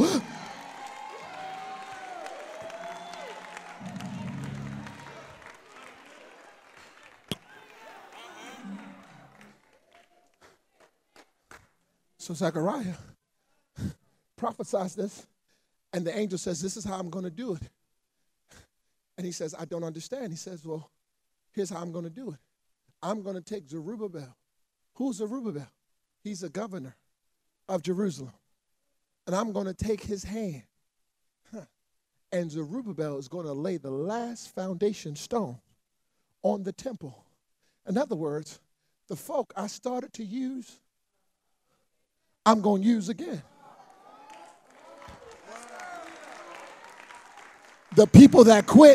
So Zechariah prophesies this, and the angel says, this is how I'm going to do it. And he says, I don't understand. He says, well, here's how I'm going to do it. I'm going to take Zerubbabel. Who's Zerubbabel? He's a governor of Jerusalem. And I'm going to take his hand. And Zerubbabel is going to lay the last foundation stone on the temple. In other words, the folk I started to use, I'm going to use again. The people that quit.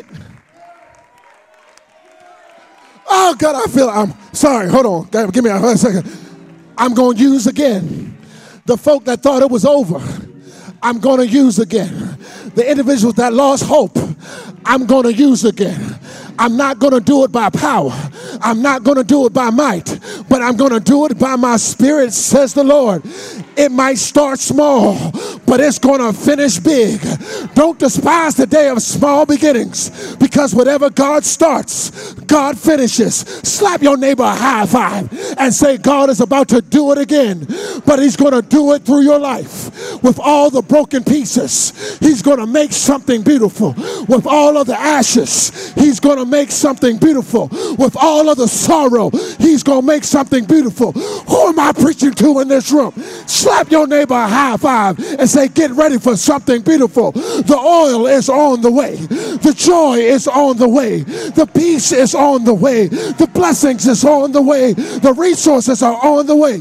Oh, God, I'm sorry. Hold on. God, give me a second. I'm going to use again. The folk that thought it was over, I'm going to use again. The individuals that lost hope, I'm going to use again. I'm not going to do it by power. I'm not going to do it by might, but I'm going to do it by my spirit, says the Lord. It might start small, but it's going to finish big. Don't despise the day of small beginnings, because whatever God starts, God finishes. Slap your neighbor a high five and say, God is about to do it again, but he's going to do it through your life. With all the broken pieces, he's going to make something beautiful. With all of the ashes, he's going to make something beautiful. With all of the sorrow, he's going to make something beautiful. Who am I preaching to in this room? Slap your neighbor a high five and say, get ready for something beautiful. The oil is on the way. The joy is on the way. The peace is on the way. The blessings is on the way. The resources are on the way.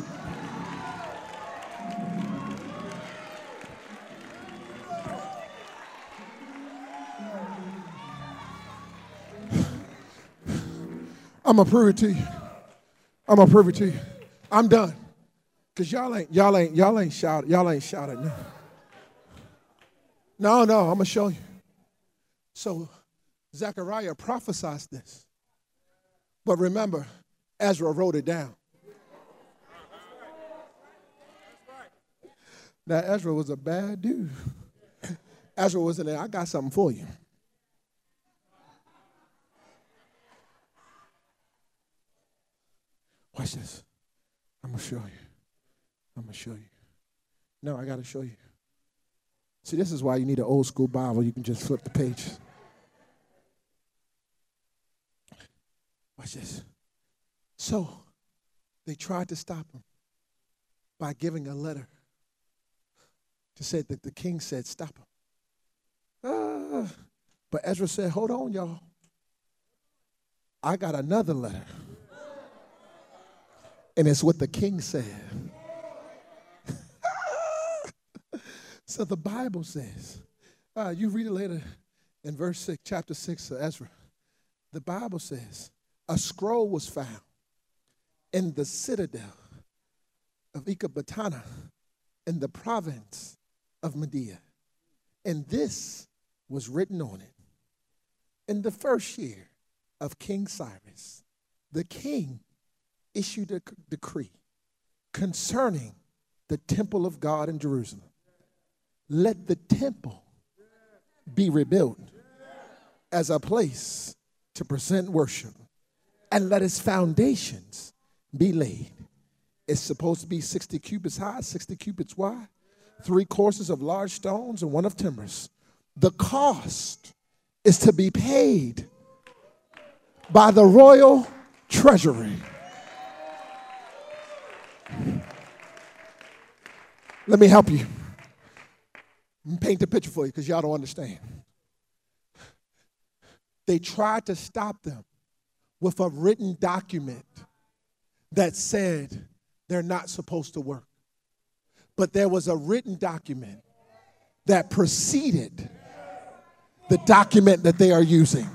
I'm gonna prove it to you. I'm gonna prove it to you. I'm done. Cause y'all ain't shouting. Y'all ain't shouting. No, I'm gonna show you. So Zechariah prophesied this. But remember, Ezra wrote it down. Now Ezra was a bad dude. Ezra was in there. I got something for you. Watch this. I'm going to show you. I'm going to show you. No, I got to show you. See, this is why you need an old school Bible. You can just flip the pages. Watch this. So they tried to stop him by giving a letter to say that the king said, stop him. But Ezra said, hold on, y'all. I got another letter. And it's what the king said. So the Bible says, you read it later in verse 6, chapter 6 of Ezra. The Bible says, a scroll was found in the citadel of Ecbatana in the province of Media. And this was written on it. In the first year of King Cyrus, the king issued a decree concerning the temple of God in Jerusalem. Let the temple be rebuilt as a place to present worship, and let its foundations be laid. It's supposed to be 60 cubits high, 60 cubits wide, 3 courses of large stones and 1 of timbers. The cost is to be paid by the royal treasury. Let me help you. Paint the picture for you because y'all don't understand. They tried to stop them with a written document that said they're not supposed to work. But there was a written document that preceded the document that they are using.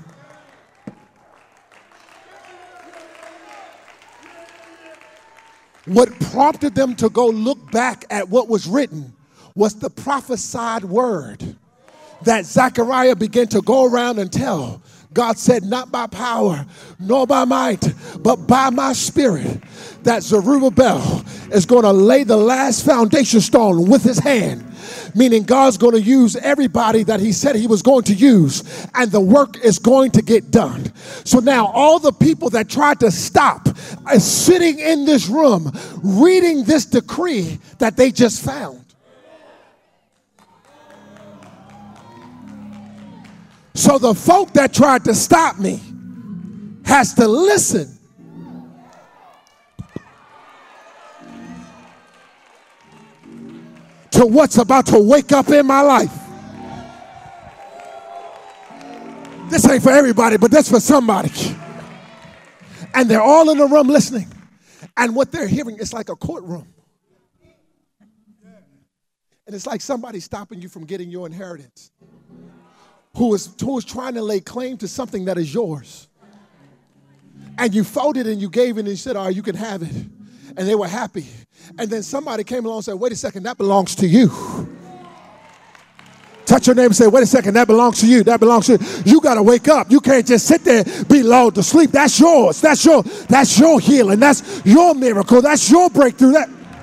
What prompted them to go look back at what was written was the prophesied word that Zechariah began to go around and tell. God said, not by power, nor by might, but by my spirit, that Zerubbabel is going to lay the last foundation stone with his hand. Meaning God's going to use everybody that he said he was going to use, and the work is going to get done. So now all the people that tried to stop are sitting in this room reading this decree that they just found. So the folk that tried to stop me has to listen to what's about to wake up in my life. This ain't for everybody, but that's for somebody. And they're all in the room listening. And what they're hearing is like a courtroom. And it's like somebody stopping you from getting your inheritance. Who is trying to lay claim to something that is yours. And you folded and you gave it and you said, all right, you can have it. And they were happy. And then somebody came along and said, wait a second, that belongs to you. Touch your neighbor and say, wait a second, that belongs to you. That belongs to you. You got to wake up. You can't just sit there, be lulled to sleep. That's yours. That's your healing. That's your miracle. That's your breakthrough.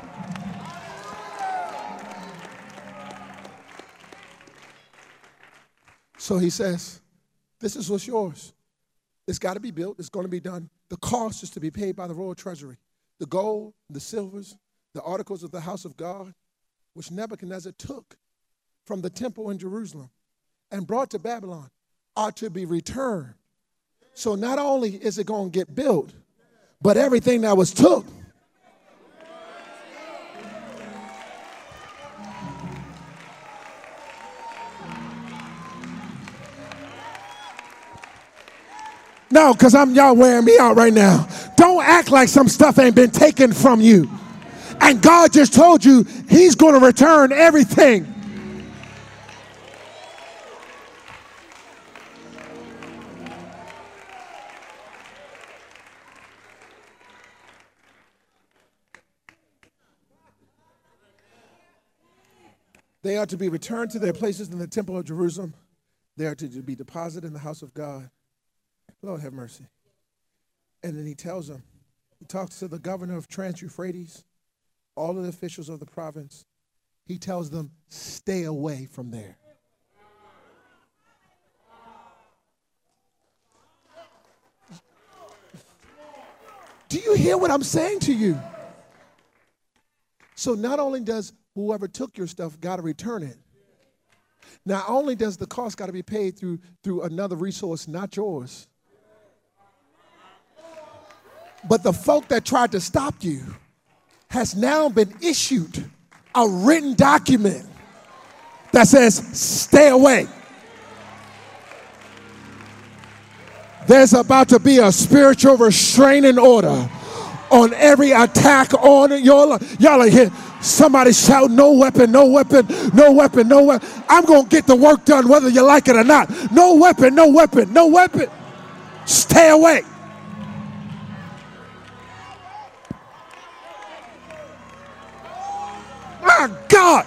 So he says, this is what's yours. It's got to be built. It's going to be done. The cost is to be paid by the royal treasury. The gold, the silvers, the articles of the house of God, which Nebuchadnezzar took from the temple in Jerusalem and brought to Babylon, are to be returned. So not only is it going to get built, but everything that was took. No, because y'all wearing me out right now. Don't act like some stuff ain't been taken from you. And God just told you he's going to return everything. They are to be returned to their places in the temple of Jerusalem. They are to be deposited in the house of God. Lord have mercy. And then he tells them, he talks to the governor of Trans-Euphrates, all of the officials of the province. He tells them, stay away from there. Do you hear what I'm saying to you? So not only does whoever took your stuff got to return it, not only does the cost got to be paid through another resource, not yours, but the folk that tried to stop you has now been issued a written document that says, stay away. There's about to be a spiritual restraining order on every attack on your life. Y'all are here. Somebody shout, no weapon, no weapon, no weapon, no weapon. I'm going to get the work done whether you like it or not. No weapon, no weapon, no weapon. Stay away. My God.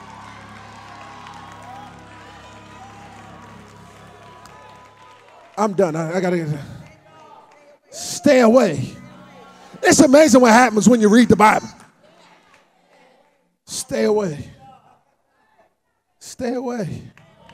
I'm done. I got to stay away. It's amazing what happens when you read the Bible. Stay away. Stay away.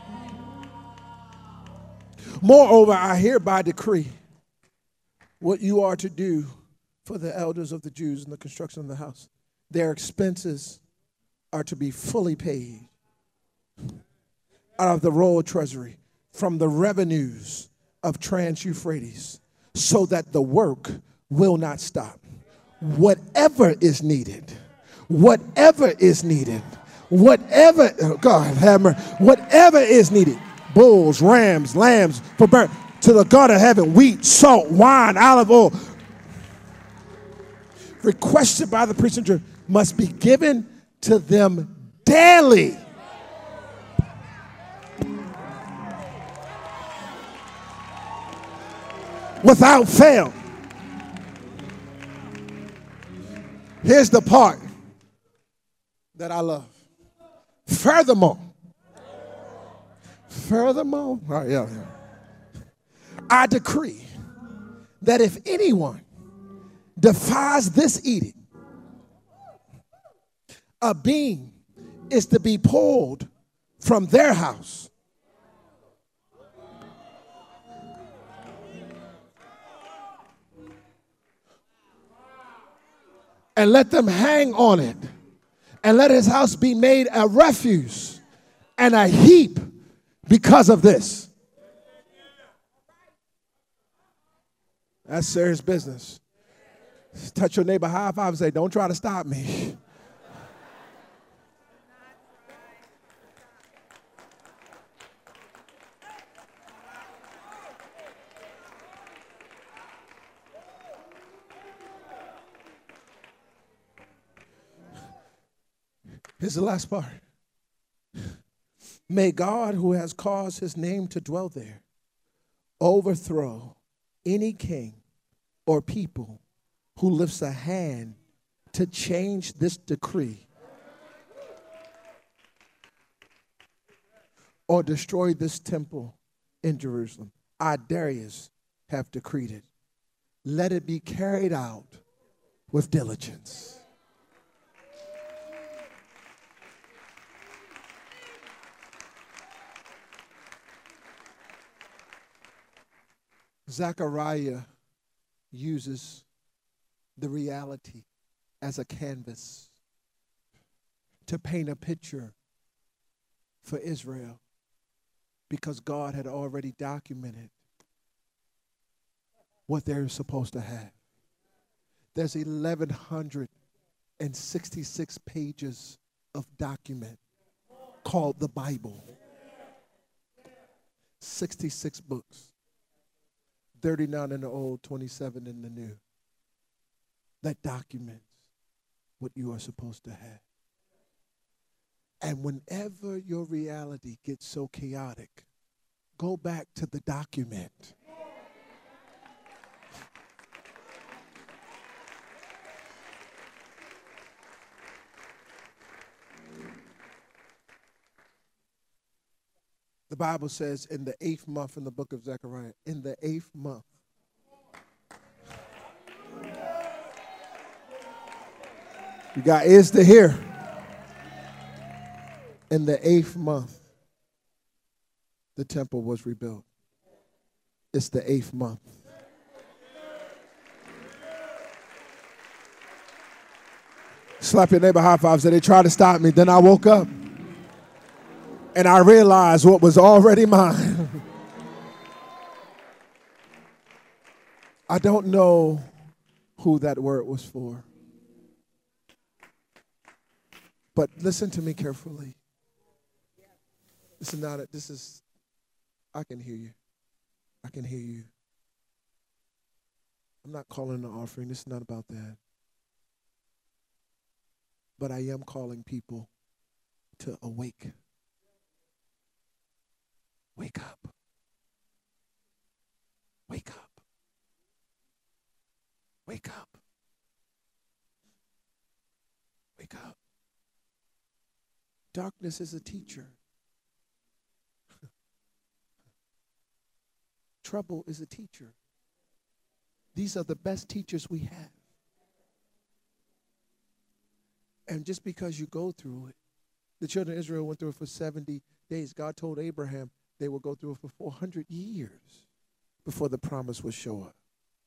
Moreover, I hereby decree what you are to do for the elders of the Jews in the construction of the house. Their expenses are to be fully paid out of the royal treasury from the revenues of Trans-Euphrates, so that the work will not stop. Whatever is needed, whatever is needed, whatever, oh God, have mercy, whatever is needed, bulls, rams, lambs, for burnt, to the God of heaven, wheat, salt, wine, olive oil, requested by the priest and Jew, must be given to them daily. Without fail. Here's the part that I love. Furthermore, all right, yeah. I decree that if anyone defies this edict, a beam is to be pulled from their house and let them hang on it, and let his house be made a refuse and a heap because of this. That's serious business. Touch your neighbor high five and say, don't try to stop me. Here's the last part. May God, who has caused his name to dwell there, overthrow any king or people who lifts a hand to change this decree or destroy this temple in Jerusalem. I, Darius, have decreed it. Let it be carried out with diligence. Zechariah uses the reality as a canvas to paint a picture for Israel, because God had already documented what they're supposed to have. There's 1,166 pages of document called the Bible. 66 books. 39 in the Old, 27 in the New. That documents what you are supposed to have. And whenever your reality gets so chaotic, go back to the document. The Bible says in the 8th month in the book of Zechariah, in the 8th month, you got ears to hear. In the 8th month, the temple was rebuilt. It's the 8th month. Slap your neighbor high five. Say, they tried to stop me. Then I woke up and I realized what was already mine. I don't know who that word was for. But listen to me carefully. This is, I can hear you. I can hear you. I'm not calling an offering. This is not about that. But I am calling people to awake. Wake up. Wake up. Wake up. Wake up. Darkness is a teacher. Trouble is a teacher. These are the best teachers we have. And just because you go through it, the children of Israel went through it for 70 days. God told Abraham they would go through it for 400 years before the promise would show up.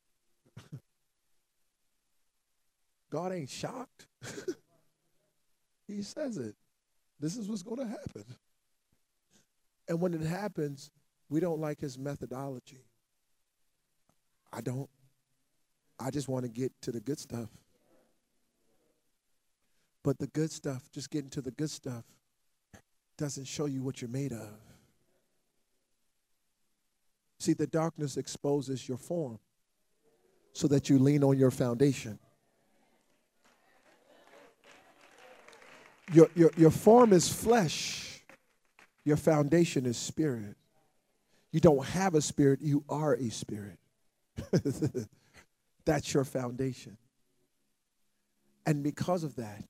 God ain't shocked. He says it. This is what's going to happen. And when it happens, we don't like his methodology. I don't. I just want to get to the good stuff. But the good stuff, just getting to the good stuff, doesn't show you what you're made of. See, the darkness exposes your form so that you lean on your foundation. Your form is flesh. Your foundation is spirit. You don't have a spirit, you are a spirit. That's your foundation. And because of that,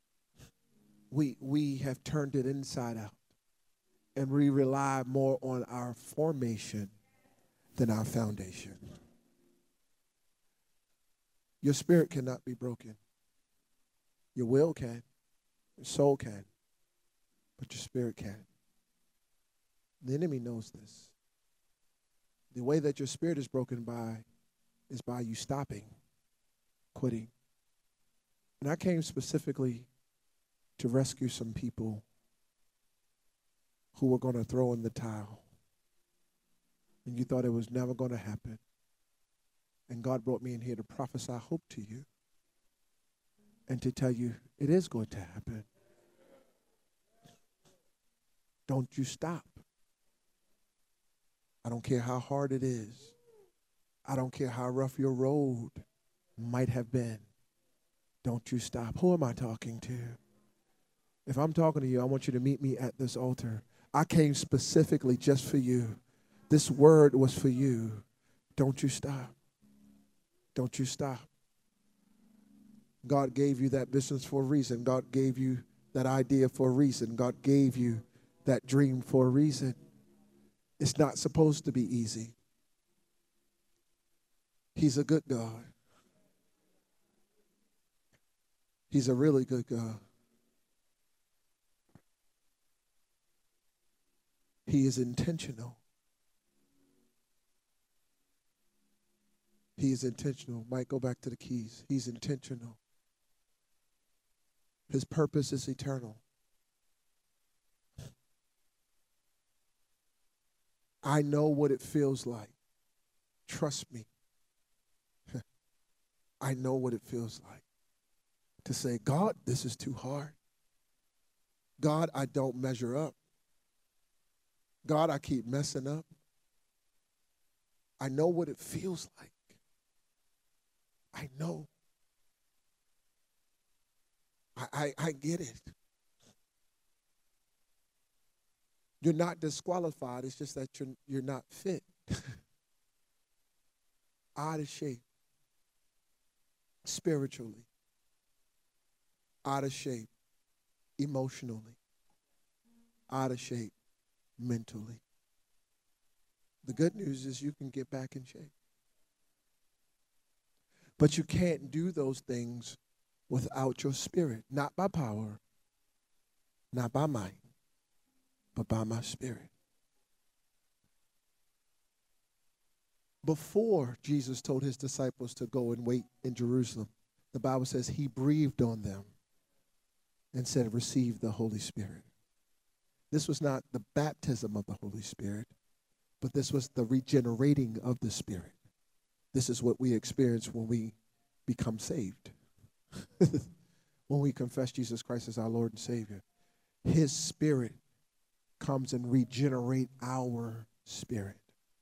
we have turned it inside out. And we rely more on our formation than our foundation. Your spirit cannot be broken. Your will can. Your soul can. But your spirit can't. The enemy knows this. The way that your spirit is broken by is by you stopping, quitting. And I came specifically to rescue some people who were going to throw in the towel. And you thought it was never going to happen. And God brought me in here to prophesy hope to you and to tell you it is going to happen. Don't you stop. I don't care how hard it is. I don't care how rough your road might have been. Don't you stop. Who am I talking to? If I'm talking to you, I want you to meet me at this altar. I came specifically just for you. This word was for you. Don't you stop. Don't you stop. God gave you that business for a reason. God gave you that idea for a reason. God gave you that dream for a reason. It's not supposed to be easy. He's a good God. He's a really good God. He is intentional. He is intentional. Mike, go back to the keys. He's intentional. His purpose is eternal. I know what it feels like. Trust me. I know what it feels like to say, God, this is too hard. God, I don't measure up. God, I keep messing up. I know what it feels like. I know. I get it. You're not disqualified. It's just that you're not fit. Out of shape. Spiritually. Out of shape. Emotionally. Out of shape. Mentally. The good news is you can get back in shape. But you can't do those things without your spirit. Not by power, not by might, but by my spirit. Before Jesus told his disciples to go and wait in Jerusalem, the Bible says he breathed on them and said, receive the Holy Spirit. This was not the baptism of the Holy Spirit, but this was the regenerating of the Spirit. This is what we experience when we become saved. When we confess Jesus Christ as our Lord and Savior. His Spirit comes and regenerate our spirit.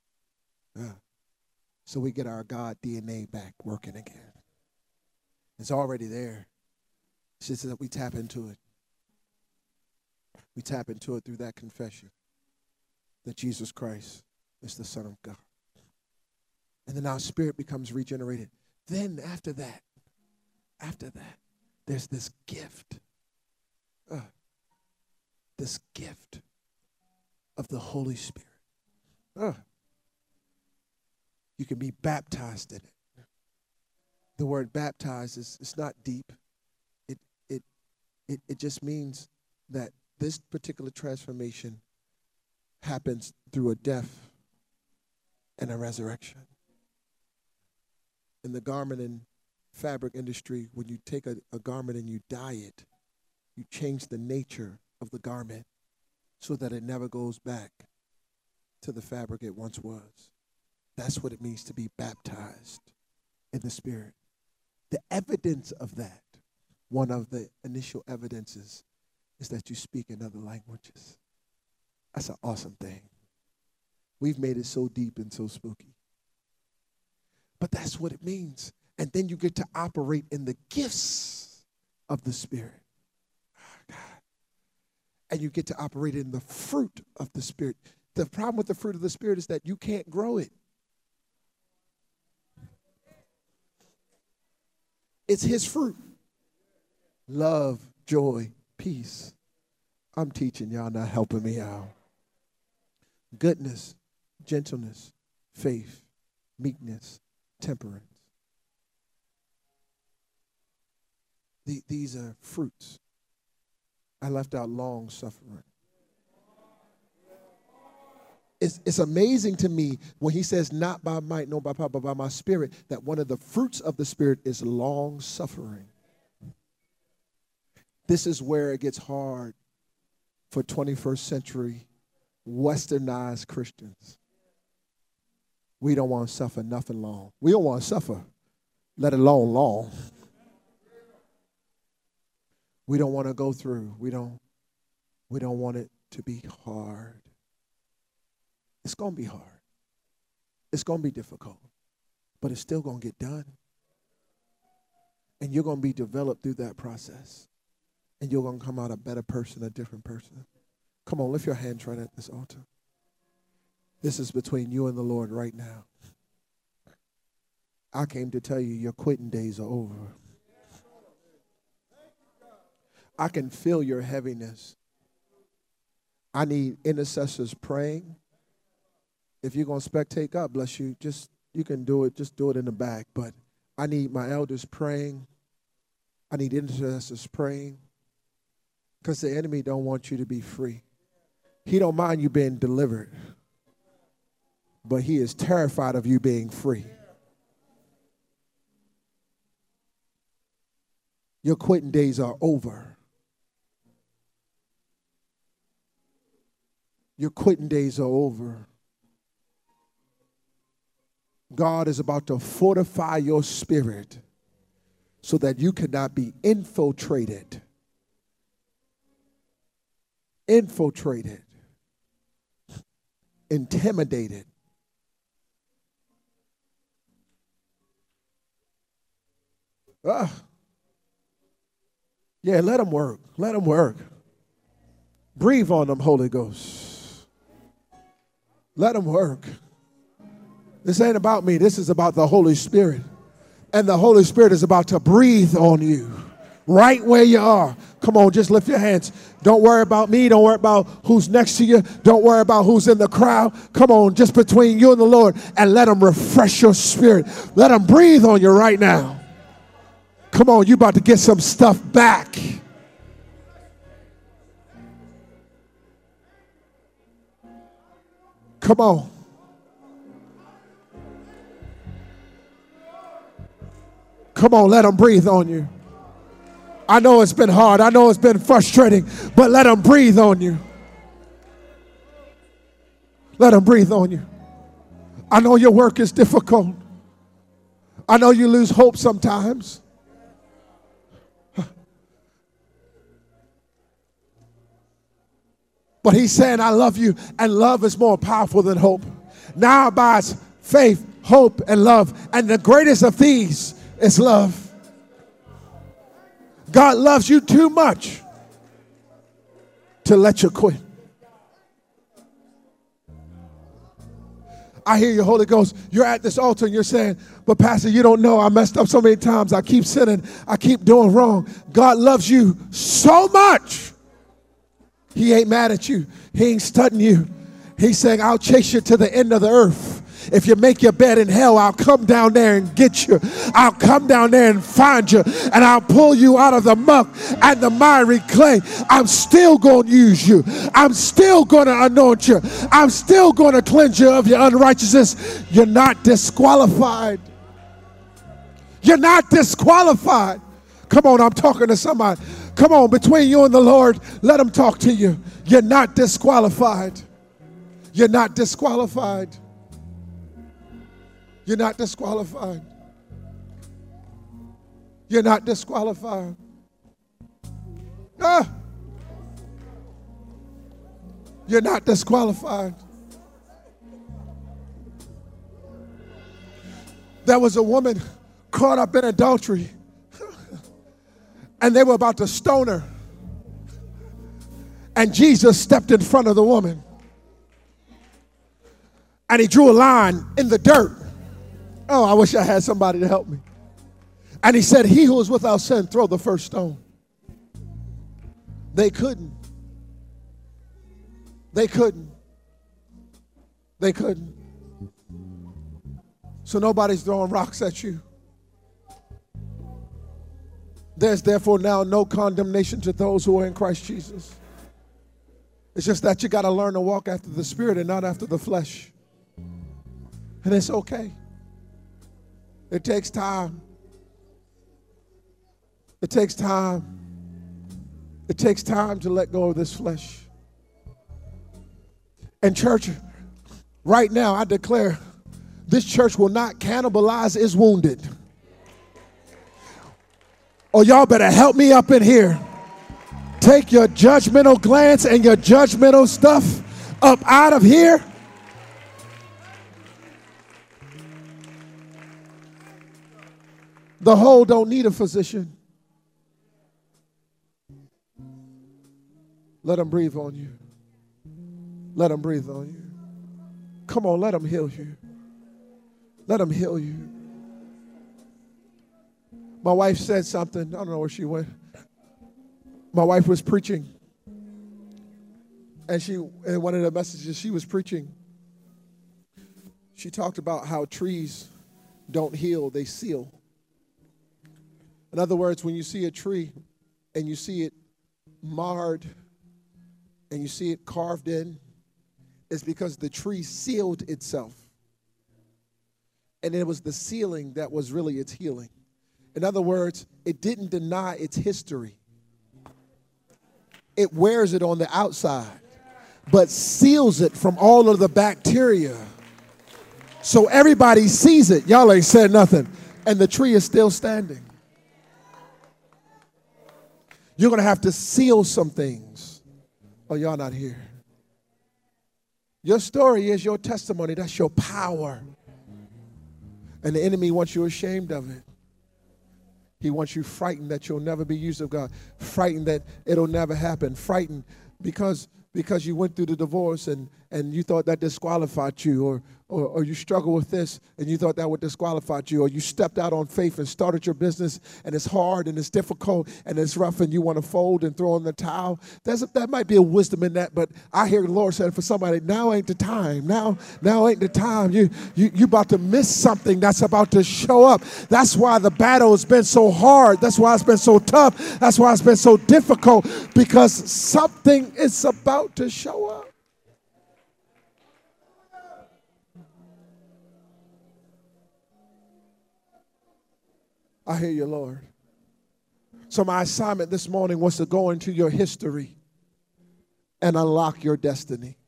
So we get our God DNA back working again. It's already there. It's just that we tap into it. We tap into it through that confession that Jesus Christ is the Son of God. And then our spirit becomes regenerated. Then after that, there's this gift. This gift of the Holy Spirit. You can be baptized in it. The word baptized it's not deep. It just means that this particular transformation happens through a death and a resurrection. In the garment and fabric industry, when you take a garment and you dye it, you change the nature of the garment so that it never goes back to the fabric it once was. That's what it means to be baptized in the Spirit. The evidence of that, one of the initial evidences, is that you speak in other languages. That's an awesome thing. We've made it so deep and so spooky. But that's what it means. And then you get to operate in the gifts of the Spirit. Oh, God. And you get to operate in the fruit of the Spirit. The problem with the fruit of the Spirit is that you can't grow it. It's his fruit. Love, joy, peace. I'm teaching y'all, not helping me out. Goodness, gentleness, faith, meekness, temperance. These are fruits. I left out long suffering. It's amazing to me when he says not by might, nor by power, but by my spirit, that one of the fruits of the Spirit is long suffering. This is where it gets hard for 21st century westernized Christians. We don't want to suffer nothing long. We don't want to suffer, let alone long. We don't want to go through. We don't want it to be hard. It's going to be hard. It's going to be difficult. But it's still going to get done. And you're going to be developed through that process. And you're going to come out a better person, a different person. Come on, lift your hands right at this altar. This is between you and the Lord right now. I came to tell you your quitting days are over. I can feel your heaviness. I need intercessors praying. If you're going to spectate, God bless you. You can do it. Just do it in the back. But I need my elders praying. I need intercessors praying. Because the enemy don't want you to be free. He don't mind you being delivered. But he is terrified of you being free. Your quitting days are over. Your quitting days are over. God is about to fortify your spirit so that you cannot be infiltrated, intimidated. Yeah, let them work. Let them work. Breathe on them, Holy Ghost. Let them work. This ain't about me. This is about the Holy Spirit. And the Holy Spirit is about to breathe on you right where you are. Come on, just lift your hands. Don't worry about me. Don't worry about who's next to you. Don't worry about who's in the crowd. Come on, just between you and the Lord, and let him refresh your spirit. Let him breathe on you right now. Come on, you about to get some stuff back. Come on. Come on, let him breathe on you. I know it's been hard. I know it's been frustrating, but let him breathe on you. Let him breathe on you. I know your work is difficult. I know you lose hope sometimes. But he's saying, I love you, and love is more powerful than hope. Now abides faith, hope, and love. And the greatest of these is love. God loves you too much to let you quit. I hear you, Holy Ghost. You're at this altar and you're saying, but Pastor, you don't know. I messed up so many times. I keep sinning. I keep doing wrong. God loves you so much. He ain't mad at you. He ain't stunting you. He's saying, I'll chase you to the end of the earth. If you make your bed in hell, I'll come down there and get you. I'll come down there and find you. And I'll pull you out of the muck and the miry clay. I'm still going to use you. I'm still going to anoint you. I'm still going to cleanse you of your unrighteousness. You're not disqualified. You're not disqualified. Come on, I'm talking to somebody. Come on, between you and the Lord, let him talk to you. You're not disqualified. You're not disqualified. You're not disqualified. You're not disqualified. Ah. You're not disqualified. There was a woman caught up in adultery, and they were about to stone her. And Jesus stepped in front of the woman, and he drew a line in the dirt. Oh, I wish I had somebody to help me. And he said, he who is without sin, throw the first stone. They couldn't. They couldn't. They couldn't. So nobody's throwing rocks at you. There's therefore now no condemnation to those who are in Christ Jesus. It's just that you got to learn to walk after the Spirit and not after the flesh. And it's okay. It takes time. It takes time. It takes time to let go of this flesh. And church, right now I declare this church will not cannibalize its wounded. Oh, y'all better help me up in here. Take your judgmental glance and your judgmental stuff up out of here. The whole don't need a physician. Let him breathe on you. Let him breathe on you. Come on, let him heal you. Let him heal you. My wife said something. I don't know where she went. My wife was preaching. And in one of the messages she was preaching, she talked about how trees don't heal, they seal. In other words, when you see a tree and you see it marred and you see it carved in, it's because the tree sealed itself. And it was the sealing that was really its healing. In other words, it didn't deny its history. It wears it on the outside, but seals it from all of the bacteria. So everybody sees it. Y'all ain't said nothing. And the tree is still standing. You're going to have to seal some things. Oh, y'all not here. Your story is your testimony. That's your power. And the enemy wants you ashamed of it. He wants you frightened that you'll never be used of God. Frightened that it'll never happen. Frightened because you went through the divorce and you thought that disqualified you, or you struggle with this and you thought that would disqualify you, or you stepped out on faith and started your business and it's hard and it's difficult and it's rough and you want to fold and throw in the towel. That might be a wisdom in that, but I hear the Lord saying for somebody, now ain't the time. Now ain't the time. You about to miss something that's about to show up. That's why the battle has been so hard. That's why it's been so tough. That's why it's been so difficult, because something is about to show up. I hear you, Lord. So my assignment this morning was to go into your history and unlock your destiny.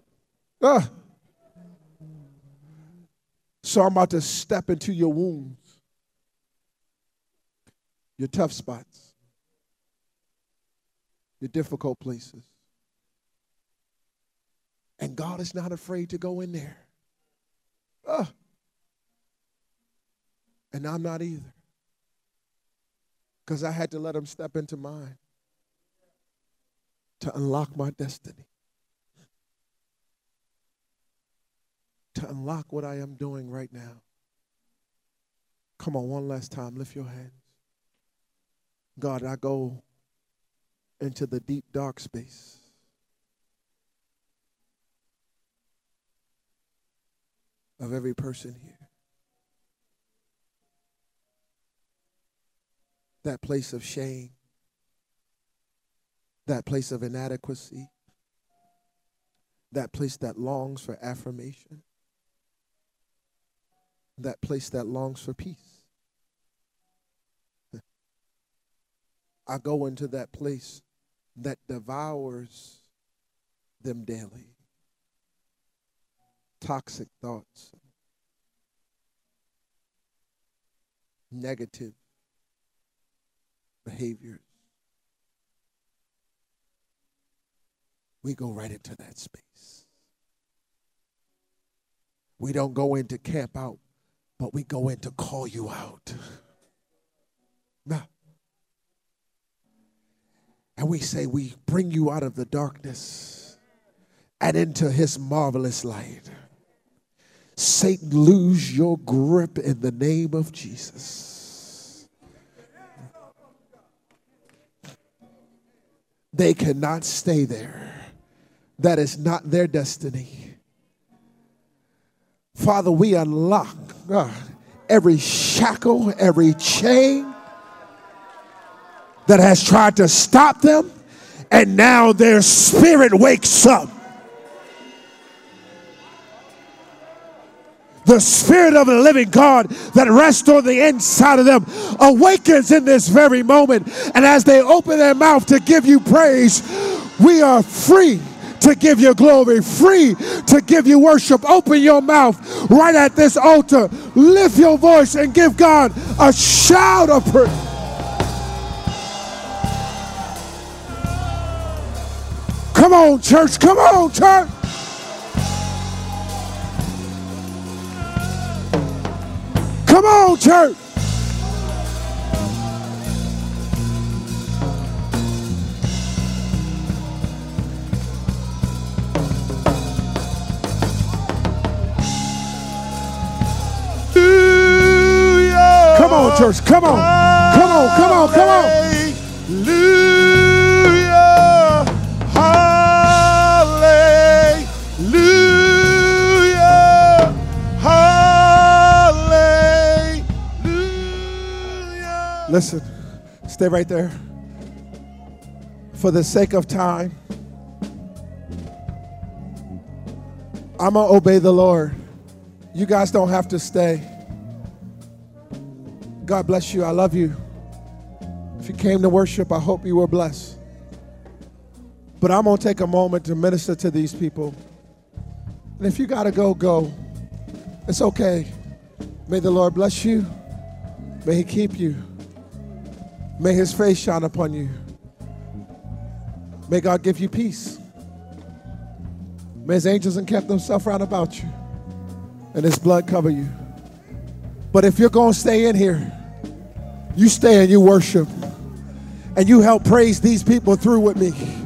So I'm about to step into your wounds, your tough spots, your difficult places. And God is not afraid to go in there. And I'm not either. Because I had to let him step into mine to unlock my destiny. To unlock what I am doing right now. Come on, one last time, lift your hands. God, I go into the deep, dark space. Of every person here. That place of shame, that place of inadequacy, that place that longs for affirmation, that place that longs for peace. I go into that place that devours them daily. Toxic thoughts, negative behaviors. We go right into that space. We don't go in to camp out, but we go in to call you out. No. And we say, we bring you out of the darkness and into his marvelous light. Satan, lose your grip in the name of Jesus. They cannot stay there. That is not their destiny. Father, we unlock every shackle, every chain that has tried to stop them, and now their spirit wakes up. The Spirit of the living God that rests on the inside of them awakens in this very moment. And as they open their mouth to give you praise, we are free to give you glory, free to give you worship. Open your mouth right at this altar. Lift your voice and give God a shout of praise. Come on, church. Come on, church. Come on, church. Come on, church. Come on. Come on, come on, come on. Hallelujah. Hallelujah. Listen, stay right there. For the sake of time, I'm going to obey the Lord. You guys don't have to stay. God bless you. I love you. If you came to worship, I hope you were blessed. But I'm going to take a moment to minister to these people. And if you got to go, go. It's okay. May the Lord bless you. May he keep you. May his face shine upon you. May God give you peace. May his angels encamp themselves round about you. And his blood cover you. But if you're going to stay in here, you stay and you worship. And you help praise these people through with me.